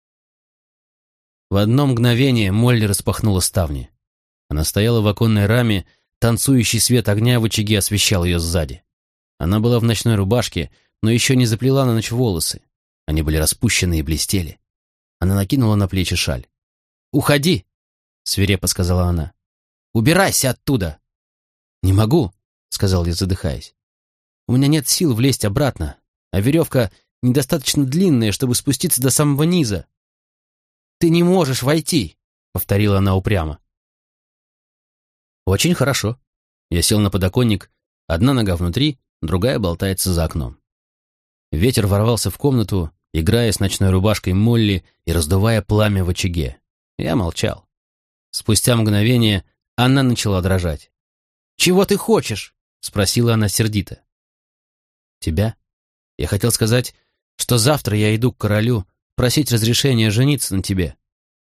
В одно мгновение Молли распахнула ставни. Она стояла в оконной раме, танцующий свет огня в очаге освещал ее сзади. Она была в ночной рубашке, но еще не заплела на ночь волосы. Они были распущены и блестели. Она накинула на плечи шаль. «Уходи!» — свирепо сказала она. «Убирайся оттуда!» «Не могу!» — сказал я, задыхаясь. «У меня нет сил влезть обратно, а веревка недостаточно длинная, чтобы спуститься до самого низа». «Ты не можешь войти!» — повторила она упрямо. «Очень хорошо». Я сел на подоконник, одна нога внутри, другая болтается за окном. Ветер ворвался в комнату, играя с ночной рубашкой Молли и раздувая пламя в очаге. Я молчал. Спустя мгновение она начала дрожать. «Чего ты хочешь?» — спросила она сердито. «Тебя? Я хотел сказать, что завтра я иду к королю просить разрешения жениться на тебе».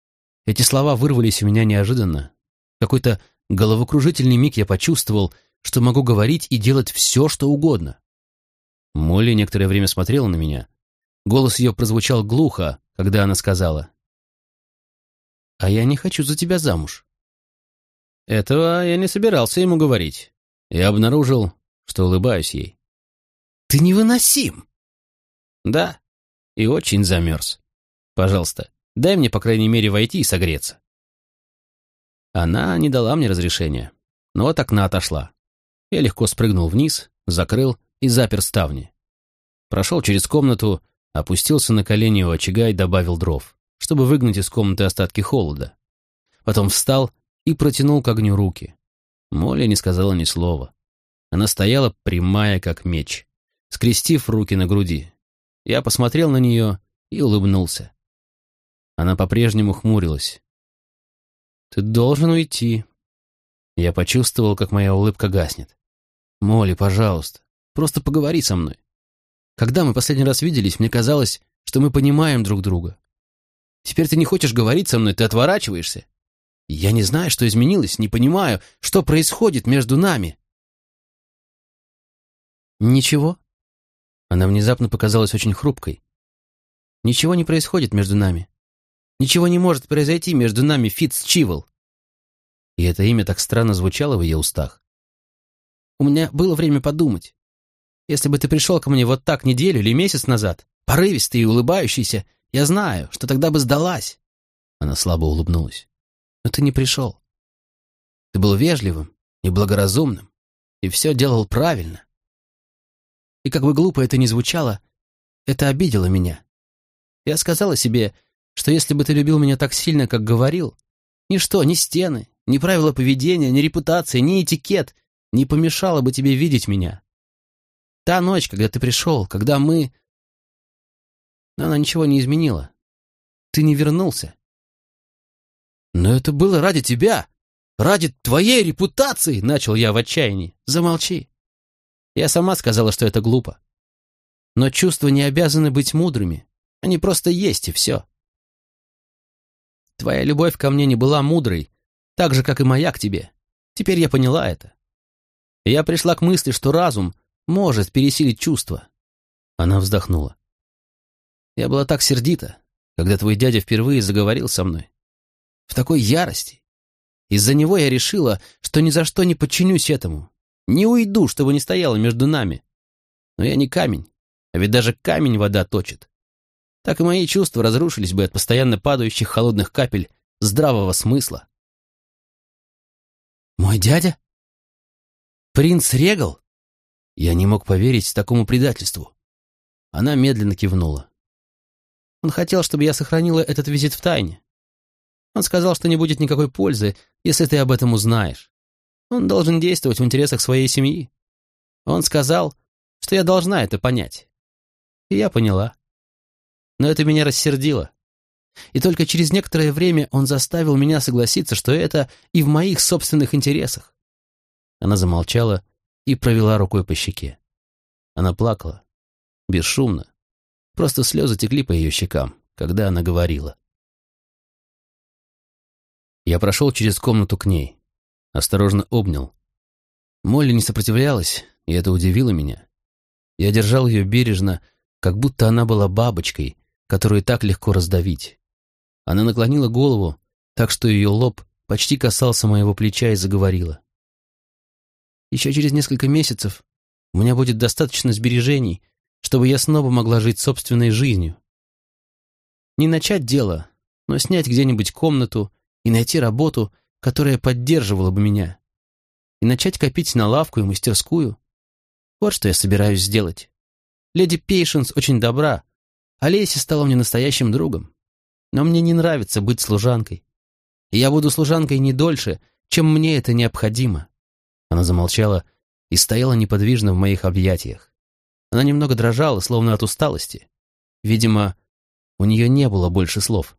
Эти слова вырвались у меня неожиданно. В какой-то головокружительный миг я почувствовал, что могу говорить и делать все, что угодно. Молли некоторое время смотрела на меня. Голос ее прозвучал глухо, когда она сказала: «А я не хочу за тебя замуж». Этого я не собирался ему говорить. Я обнаружил, что улыбаюсь ей. «Ты невыносим!» «Да, и очень замерз. Пожалуйста, дай мне, по крайней мере, войти и согреться». Она не дала мне разрешения, но от окна отошла. Я легко спрыгнул вниз, закрыл и запер ставни. Прошел через комнату, опустился на колени у очага и добавил дров, чтобы выгнать из комнаты остатки холода. Потом встал и протянул к огню руки. Молли не сказала ни слова. Она стояла прямая, как меч, скрестив руки на груди. Я посмотрел на нее и улыбнулся. Она по-прежнему хмурилась. «Ты должен уйти». Я почувствовал, как моя улыбка гаснет. «Молли, пожалуйста, просто поговори со мной. Когда мы последний раз виделись, мне казалось, что мы понимаем друг друга. Теперь ты не хочешь говорить со мной, ты отворачиваешься. Я не знаю, что изменилось, не понимаю, что происходит между нами». «Ничего». Она внезапно показалась очень хрупкой. «Ничего не происходит между нами. Ничего не может произойти между нами, Фитцчивл». И это имя так странно звучало в ее устах. «У меня было время подумать. Если бы ты пришел ко мне вот так неделю или месяц назад, порывистый и улыбающийся, я знаю, что тогда бы сдалась». Она слабо улыбнулась. «Но ты не пришел. Ты был вежливым и благоразумным, и все делал правильно. И как бы глупо это ни звучало, это обидело меня. Я сказала себе, что если бы ты любил меня так сильно, как говорил, ничто, ни стены, ни правила поведения, ни репутация, ни этикет не помешало бы тебе видеть меня. Та ночь, когда ты пришел, когда мы...» Но она ничего не изменила. Ты не вернулся. «Но это было ради тебя, ради твоей репутации!» — начал я в отчаянии. «Замолчи. Я сама сказала, что это глупо. Но чувства не обязаны быть мудрыми. Они просто есть, и все. Твоя любовь ко мне не была мудрой, так же, как и моя к тебе. Теперь я поняла это. И я пришла к мысли, что разум может пересилить чувства». Она вздохнула. «Я была так сердита, когда твой дядя впервые заговорил со мной. В такой ярости. Из-за него я решила, что ни за что не подчинюсь этому. Не уйду, чтобы не стояло между нами. Но я не камень, а ведь даже камень вода точит. Так и мои чувства разрушились бы от постоянно падающих холодных капель здравого смысла». «Мой дядя? Принц Регал?» Я не мог поверить такому предательству. Она медленно кивнула. «Он хотел, чтобы я сохранила этот визит в тайне. Он сказал, что не будет никакой пользы, если ты об этом узнаешь. Он должен действовать в интересах своей семьи. Он сказал, что я должна это понять. И я поняла. Но это меня рассердило. И только через некоторое время он заставил меня согласиться, что это и в моих собственных интересах». Она замолчала и провела рукой по щеке. Она плакала, бесшумно. Просто слезы текли по ее щекам, когда она говорила. Я прошел через комнату к ней, осторожно обнял. Молли не сопротивлялась, и это удивило меня. Я держал ее бережно, как будто она была бабочкой, которую так легко раздавить. Она наклонила голову, так что ее лоб почти касался моего плеча, и заговорила. «Еще через несколько месяцев у меня будет достаточно сбережений, чтобы я снова могла жить собственной жизнью. Не начать дело, но снять где-нибудь комнату и найти работу, которая поддерживала бы меня. И начать копить на лавку и мастерскую. Вот что я собираюсь сделать. Леди Пейшенс очень добра, а Лейси стала мне настоящим другом. Но мне не нравится быть служанкой. И я буду служанкой не дольше, чем мне это необходимо». Она замолчала и стояла неподвижно в моих объятиях. Она немного дрожала, словно от усталости. Видимо, у нее не было больше слов.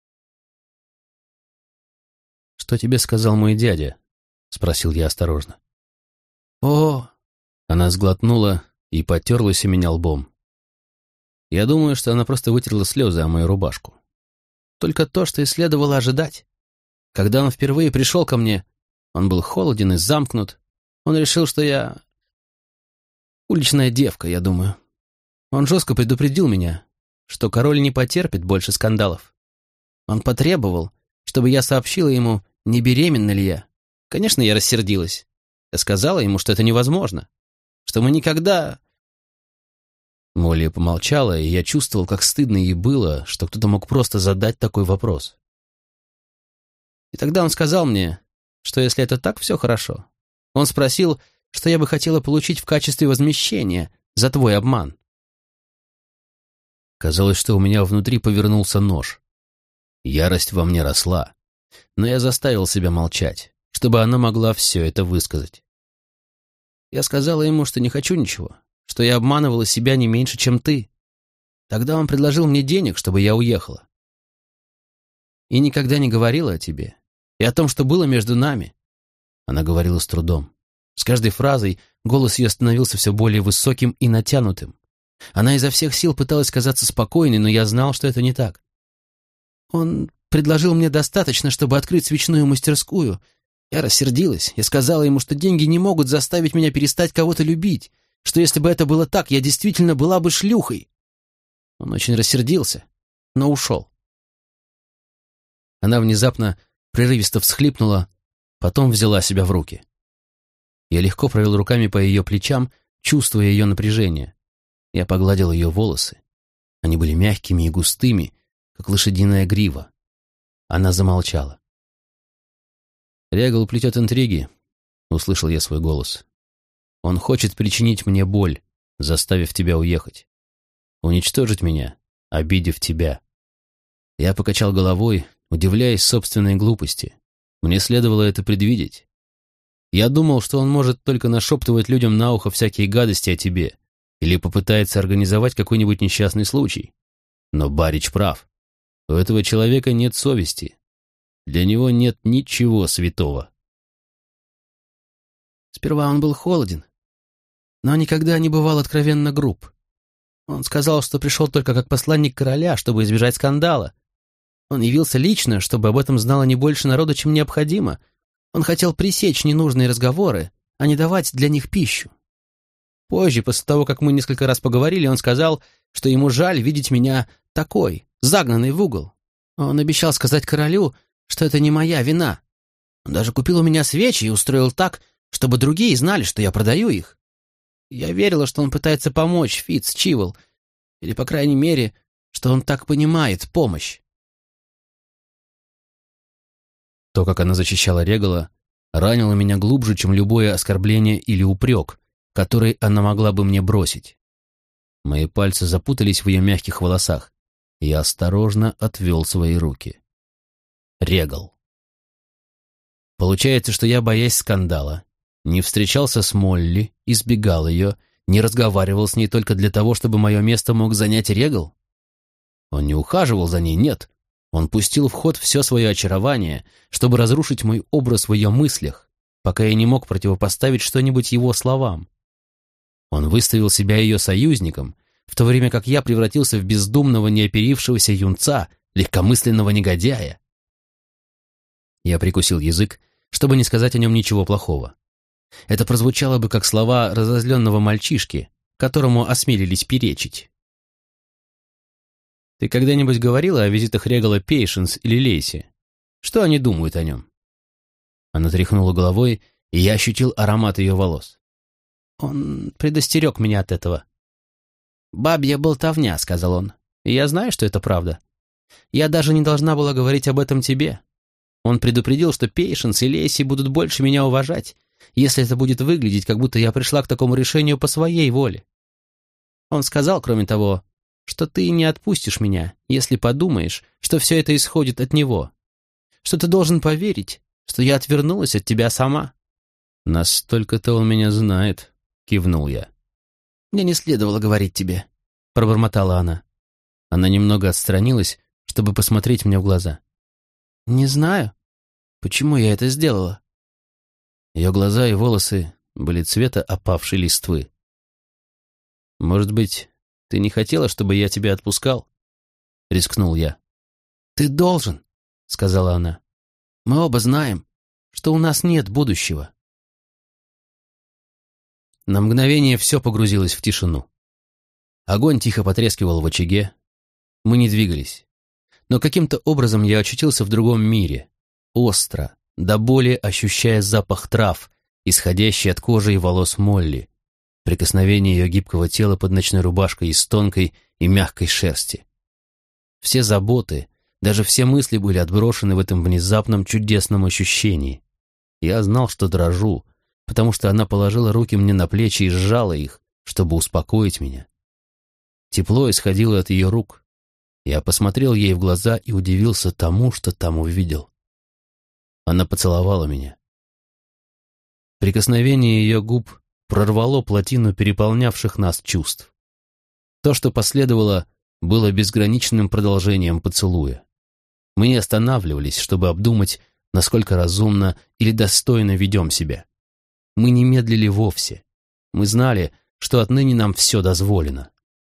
«Что тебе сказал мой дядя?» — спросил я осторожно. «О!» — она сглотнула и потерлась у меня лбом. Я думаю, что она просто вытерла слезы о мою рубашку. только то, что и следовало ожидать. Когда он впервые пришел ко мне, он был холоден и замкнут. Он решил, что я... уличная девка, я думаю. Он жестко предупредил меня, что король не потерпит больше скандалов. Он потребовал, чтобы я сообщила ему, не беременна ли я. Конечно, я рассердилась. Я сказала ему, что это невозможно, что мы никогда... Молли помолчала, и я чувствовал, как стыдно ей было, что кто-то мог просто задать такой вопрос. И тогда он сказал мне, что если это так, все хорошо. Он спросил, что я бы хотела получить в качестве возмещения за твой обман. Казалось, что у меня внутри повернулся нож. Ярость во мне росла, но я заставил себя молчать, чтобы она могла все это высказать. Я сказала ему, что не хочу ничего, что я обманывала себя не меньше, чем ты. Тогда он предложил мне денег, чтобы я уехала. И никогда не говорила о тебе, и о том, что было между нами. Она говорила с трудом. С каждой фразой голос ее становился все более высоким и натянутым. Она изо всех сил пыталась казаться спокойной, но я знал, что это не так. Он предложил мне достаточно, чтобы открыть свечную мастерскую. Я рассердилась. Я сказала ему, что деньги не могут заставить меня перестать кого-то любить, что если бы это было так, я действительно была бы шлюхой. Он очень рассердился, но ушел. Она внезапно прерывисто всхлипнула, потом взяла себя в руки. Я легко провел руками по ее плечам, чувствуя ее напряжение. Я погладил ее волосы. Они были мягкими и густыми, как лошадиная грива. Она замолчала. «Регал плетет интриги», — услышал я свой голос. «Он хочет причинить мне боль, заставив тебя уехать. Уничтожить меня, обидев тебя». Я покачал головой, удивляясь собственной глупости. Мне следовало это предвидеть. Я думал, что он может только нашептывать людям на ухо всякие гадости о тебе или попытается организовать какой-нибудь несчастный случай. Но Барич прав. У этого человека нет совести. Для него нет ничего святого. Сперва он был холоден, но никогда не бывал откровенно груб. Он сказал, что пришел только как посланник короля, чтобы избежать скандала. Он явился лично, чтобы об этом знало не больше народа, чем необходимо. Он хотел пресечь ненужные разговоры, а не давать для них пищу. Позже, после того, как мы несколько раз поговорили, он сказал, что ему жаль видеть меня такой, загнанной в угол. Он обещал сказать королю, что это не моя вина. Он даже купил у меня свечи и устроил так, чтобы другие знали, что я продаю их. Я верила, что он пытается помочь Фитц Чивол, или, по крайней мере, что он так понимает помощь. То, как она защищала Регала, ранило меня глубже, чем любое оскорбление или упрек, который она могла бы мне бросить. Мои пальцы запутались в ее мягких волосах, и я осторожно отвел свои руки. Регал. Получается, что я, боясь скандала, не встречался с Молли, избегал ее, не разговаривал с ней только для того, чтобы мое место мог занять Регал? Он не ухаживал за ней, нет. Он пустил в ход все свое очарование, чтобы разрушить мой образ в ее мыслях, пока я не мог противопоставить что-нибудь его словам. Он выставил себя ее союзником, в то время как я превратился в бездумного, неоперившегося юнца, легкомысленного негодяя. Я прикусил язык, чтобы не сказать о нем ничего плохого. Это прозвучало бы как слова разозленного мальчишки, которому осмелились перечить. Ты когда-нибудь говорила о визитах Регала Пейшенс или Лейси? Что они думают о нем? Она тряхнула головой, и я ощутил аромат ее волос. Он предостерег меня от этого. «Бабья болтовня», — сказал он. И я знаю, что это правда. Я даже не должна была говорить об этом тебе. Он предупредил, что Пейшенс и Лейси будут больше меня уважать, если это будет выглядеть, как будто я пришла к такому решению по своей воле. Он сказал, кроме того, что ты не отпустишь меня, если подумаешь, что все это исходит от него, что ты должен поверить, что я отвернулась от тебя сама. «Настолько-то он меня знает», — кивнул я. «Мне не следовало говорить тебе», — пробормотала она. Она немного отстранилась, чтобы посмотреть мне в глаза. «Не знаю, почему я это сделала». Ее глаза и волосы были цвета опавшей листвы. «Может быть, ты не хотела, чтобы я тебя отпускал?» — рискнул я. «Ты должен», — сказала она. «Мы оба знаем, что у нас нет будущего». На мгновение все погрузилось в тишину. Огонь тихо потрескивал в очаге. Мы не двигались. Но каким-то образом я очутился в другом мире, остро, до боли ощущая запах трав, исходящий от кожи и волос Молли, прикосновение ее гибкого тела под ночной рубашкой из тонкой и мягкой шерсти. Все заботы, даже все мысли были отброшены в этом внезапном чудесном ощущении. Я знал, что дрожу, потому что она положила руки мне на плечи и сжала их, чтобы успокоить меня. Тепло исходило от ее рук. Я посмотрел ей в глаза и удивился тому, что там увидел. Она поцеловала меня. Прикосновение ее губ прорвало плотину переполнявших нас чувств. То, что последовало, было безграничным продолжением поцелуя. Мы не останавливались, чтобы обдумать, насколько разумно или достойно ведем себя. Мы не медлили вовсе. Мы знали, что отныне нам все дозволено.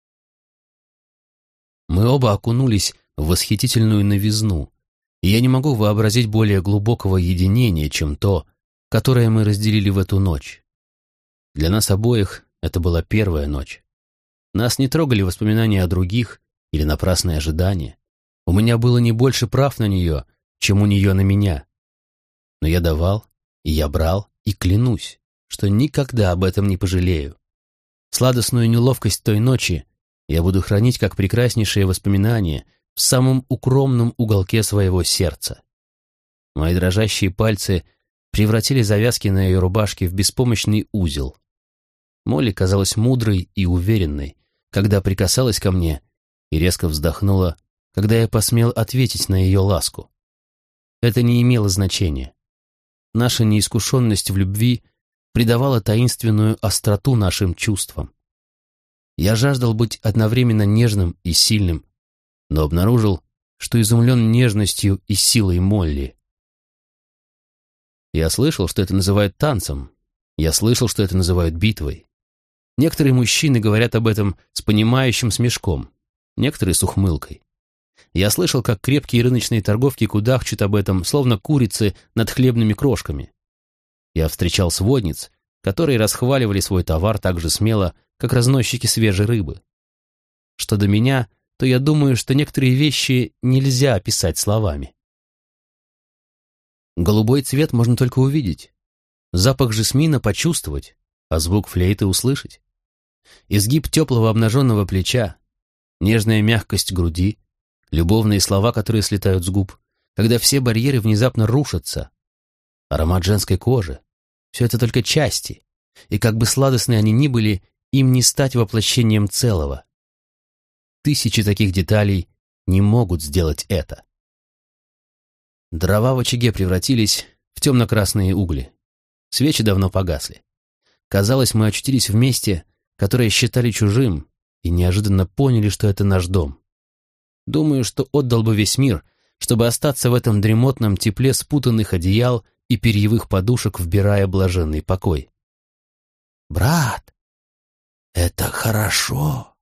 Мы оба окунулись в восхитительную новизну, и я не могу вообразить более глубокого единения, чем то, которое мы разделили в эту ночь. Для нас обоих это была первая ночь. Нас не трогали воспоминания о других или напрасные ожидания. У меня было не больше прав на нее, чем у нее на меня. Но я давал, и я брал, и клянусь, что никогда об этом не пожалею. Сладостную неловкость той ночи я буду хранить как прекраснейшее воспоминание в самом укромном уголке своего сердца. Мои дрожащие пальцы превратили завязки на ее рубашке в беспомощный узел. Молли казалась мудрой и уверенной, когда прикасалась ко мне, и резко вздохнула, когда я посмел ответить на ее ласку. Это не имело значения. Наша неискушенность в любви придавала таинственную остроту нашим чувствам. Я жаждал быть одновременно нежным и сильным, но обнаружил, что изумлен нежностью и силой Молли. Я слышал, что это называют танцем. Я слышал, что это называют битвой. Некоторые мужчины говорят об этом с понимающим смешком, некоторые с ухмылкой. Я слышал, как крепкие рыночные торговки кудахчут об этом, словно курицы над хлебными крошками. Я встречал сводниц, которые расхваливали свой товар так же смело, как разносчики свежей рыбы. Что до меня, то я думаю, что некоторые вещи нельзя описать словами. Голубой цвет можно только увидеть, запах жасмина почувствовать, а звук флейты услышать. Изгиб теплого обнаженного плеча, нежная мягкость груди, любовные слова, которые слетают с губ, когда все барьеры внезапно рушатся, аромат женской кожи — все это только части, и как бы сладостны они ни были, им не стать воплощением целого. Тысячи таких деталей не могут сделать это. Дрова в очаге превратились в темно-красные угли. Свечи давно погасли. Казалось, мы очутились в месте, которое считали чужим, и неожиданно поняли, что это наш дом. Думаю, что отдал бы весь мир, чтобы остаться в этом дремотном тепле спутанных одеял и перьевых подушек, вбирая блаженный покой. «Брат, это хорошо!»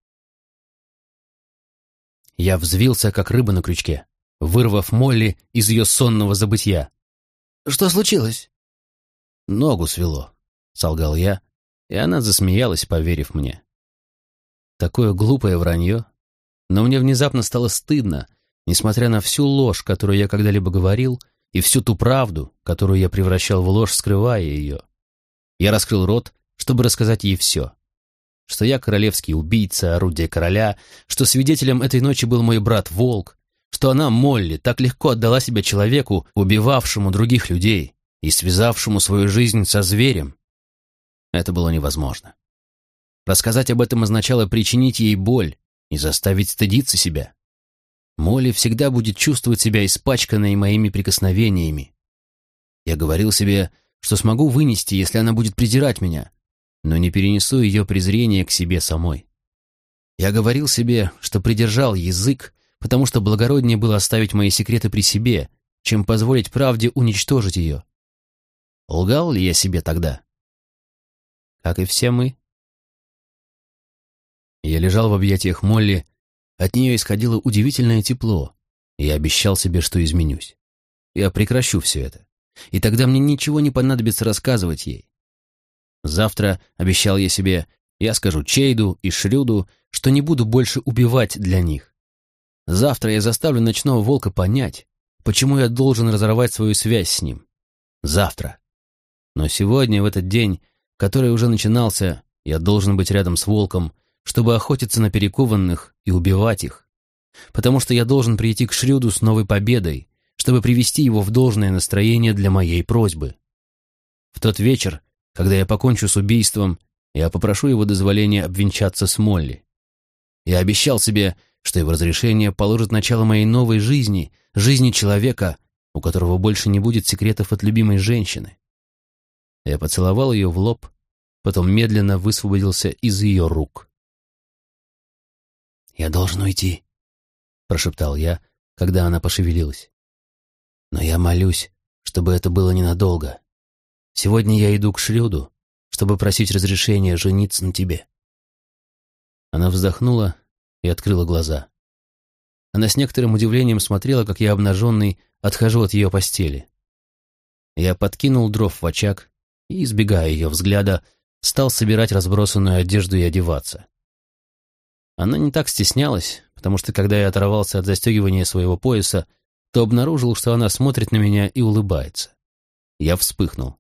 Я взвился, как рыба на крючке, вырвав Молли из ее сонного забытья. «Что случилось?» «Ногу свело», — солгал я, и она засмеялась, поверив мне. Такое глупое вранье, но мне внезапно стало стыдно, несмотря на всю ложь, которую я когда-либо говорил, и всю ту правду, которую я превращал в ложь, скрывая ее. Я раскрыл рот, чтобы рассказать ей все. Что я королевский убийца, орудие короля, что свидетелем этой ночи был мой брат-волк, что она, Молли, так легко отдала себя человеку, убивавшему других людей и связавшему свою жизнь со зверем. Это было невозможно. Рассказать об этом означало причинить ей боль и заставить стыдиться себя. Молли всегда будет чувствовать себя испачканной моими прикосновениями. Я говорил себе, что смогу вынести, если она будет презирать меня, но не перенесу ее презрение к себе самой. Я говорил себе, что придержал язык, потому что благороднее было оставить мои секреты при себе, чем позволить правде уничтожить ее. Лгал ли я себе тогда? Как и все мы. Я лежал в объятиях Молли, от нее исходило удивительное тепло, Я обещал себе, что изменюсь. Я прекращу все это. И тогда мне ничего не понадобится рассказывать ей. Завтра, обещал я себе, я скажу Чейду и Шрюду, что не буду больше убивать для них. Завтра я заставлю ночного волка понять, почему я должен разорвать свою связь с ним. Завтра. Но сегодня, в этот день, который уже начинался, я должен быть рядом с волком, чтобы охотиться на перекованных и убивать их. Потому что я должен прийти к Шрюду с новой победой, чтобы привести его в должное настроение для моей просьбы. В тот вечер, когда я покончу с убийством, я попрошу его дозволения обвенчаться с Молли. Я обещал себе, что его разрешение положит начало моей новой жизни, жизни человека, у которого больше не будет секретов от любимой женщины. Я поцеловал ее в лоб, потом медленно высвободился из ее рук. «Я должен уйти», — прошептал я, когда она пошевелилась. «Но я молюсь, чтобы это было ненадолго. Сегодня я иду к Шрюду, чтобы просить разрешения жениться на тебе». Она вздохнула и открыла глаза. Она с некоторым удивлением смотрела, как я, обнаженный, отхожу от ее постели. Я подкинул дров в очаг и, избегая ее взгляда, стал собирать разбросанную одежду и одеваться. Она не так стеснялась, потому что, когда я оторвался от застегивания своего пояса, то обнаружил, что она смотрит на меня и улыбается. Я вспыхнул.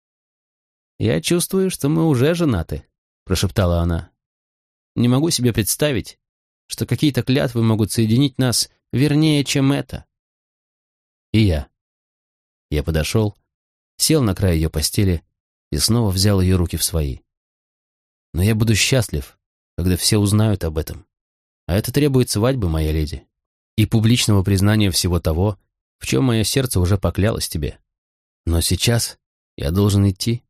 «Я чувствую, что мы уже женаты», — прошептала она. «Не могу себе представить, что какие-то клятвы могут соединить нас вернее, чем это». И я. Я подошел, сел на край ее постели и снова взял ее руки в свои. «Но я буду счастлив, когда все узнают об этом. А это требует свадьбы, моя леди, и публичного признания всего того, в чем мое сердце уже поклялось тебе. Но сейчас я должен идти».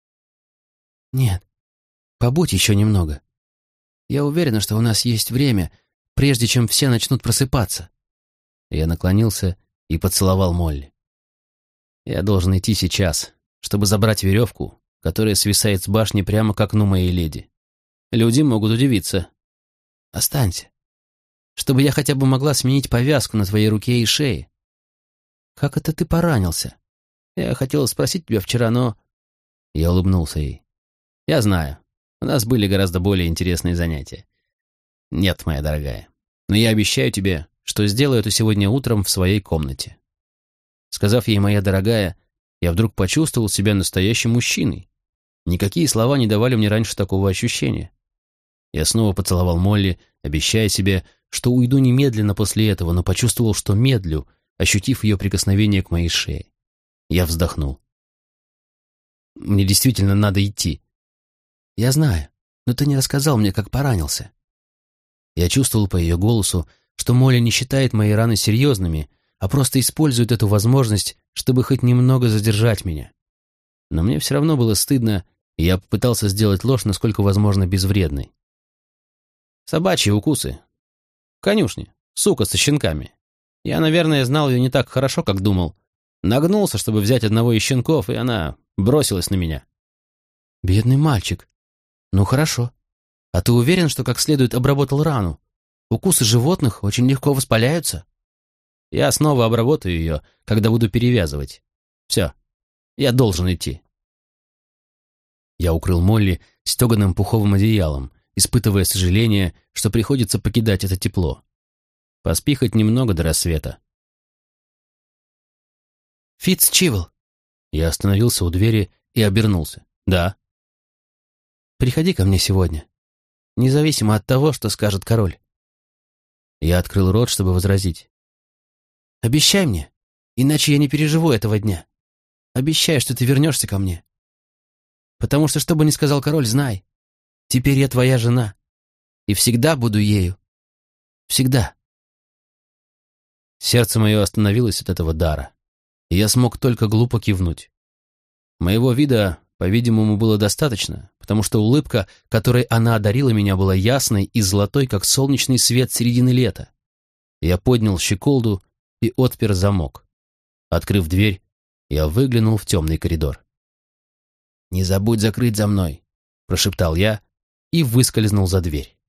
«Нет, побудь еще немного. Я уверена, что у нас есть время, прежде чем все начнут просыпаться». Я наклонился и поцеловал Молли. «Я должен идти сейчас, чтобы забрать веревку, которая свисает с башни прямо к окну моей леди. Люди могут удивиться». «Останься, чтобы я хотя бы могла сменить повязку на твоей руке и шее». «Как это ты поранился? Я хотела спросить тебя вчера, но...» Я улыбнулся ей. «Я знаю, у нас были гораздо более интересные занятия. Нет, моя дорогая, но я обещаю тебе, что сделаю это сегодня утром в своей комнате». Сказав ей «моя дорогая», я вдруг почувствовал себя настоящим мужчиной. Никакие слова не давали мне раньше такого ощущения. Я снова поцеловал Молли, обещая себе, что уйду немедленно после этого, но почувствовал, что медлю, ощутив ее прикосновение к моей шее. Я вздохнул. «Мне действительно надо идти». «Я знаю, но ты не рассказал мне, как поранился». Я чувствовал по ее голосу, что Молли не считает мои раны серьезными, а просто использует эту возможность, чтобы хоть немного задержать меня. Но мне все равно было стыдно, и я попытался сделать ложь, насколько возможно, безвредной. «Собачьи укусы. В конюшне. Сука со щенками. Я, наверное, знал ее не так хорошо, как думал. Нагнулся, чтобы взять одного из щенков, и она бросилась на меня». «Бедный мальчик. Ну хорошо. А ты уверен, что как следует обработал рану? Укусы животных очень легко воспаляются». «Я снова обработаю ее, когда буду перевязывать. Все, я должен идти». Я укрыл Молли стеганым пуховым одеялом, испытывая сожаление, что приходится покидать это тепло. Поспи хоть немного до рассвета. «Фитцчивл!» Я остановился у двери и обернулся. «Да». «Приходи ко мне сегодня, независимо от того, что скажет король». Я открыл рот, чтобы возразить. «Обещай мне, иначе я не переживу этого дня. Обещай, что ты вернешься ко мне. Потому что, что бы ни сказал король, знай, теперь я твоя жена, и всегда буду ею. Всегда». Сердце мое остановилось от этого дара, и я смог только глупо кивнуть. Моего вида, по-видимому, было достаточно, потому что улыбка, которой она одарила меня, была ясной и золотой, как солнечный свет середины лета. Я поднял щеколду и отпер замок. Открыв дверь, я выглянул в темный коридор. «Не забудь закрыть за мной», — прошептал я и выскользнул за дверь.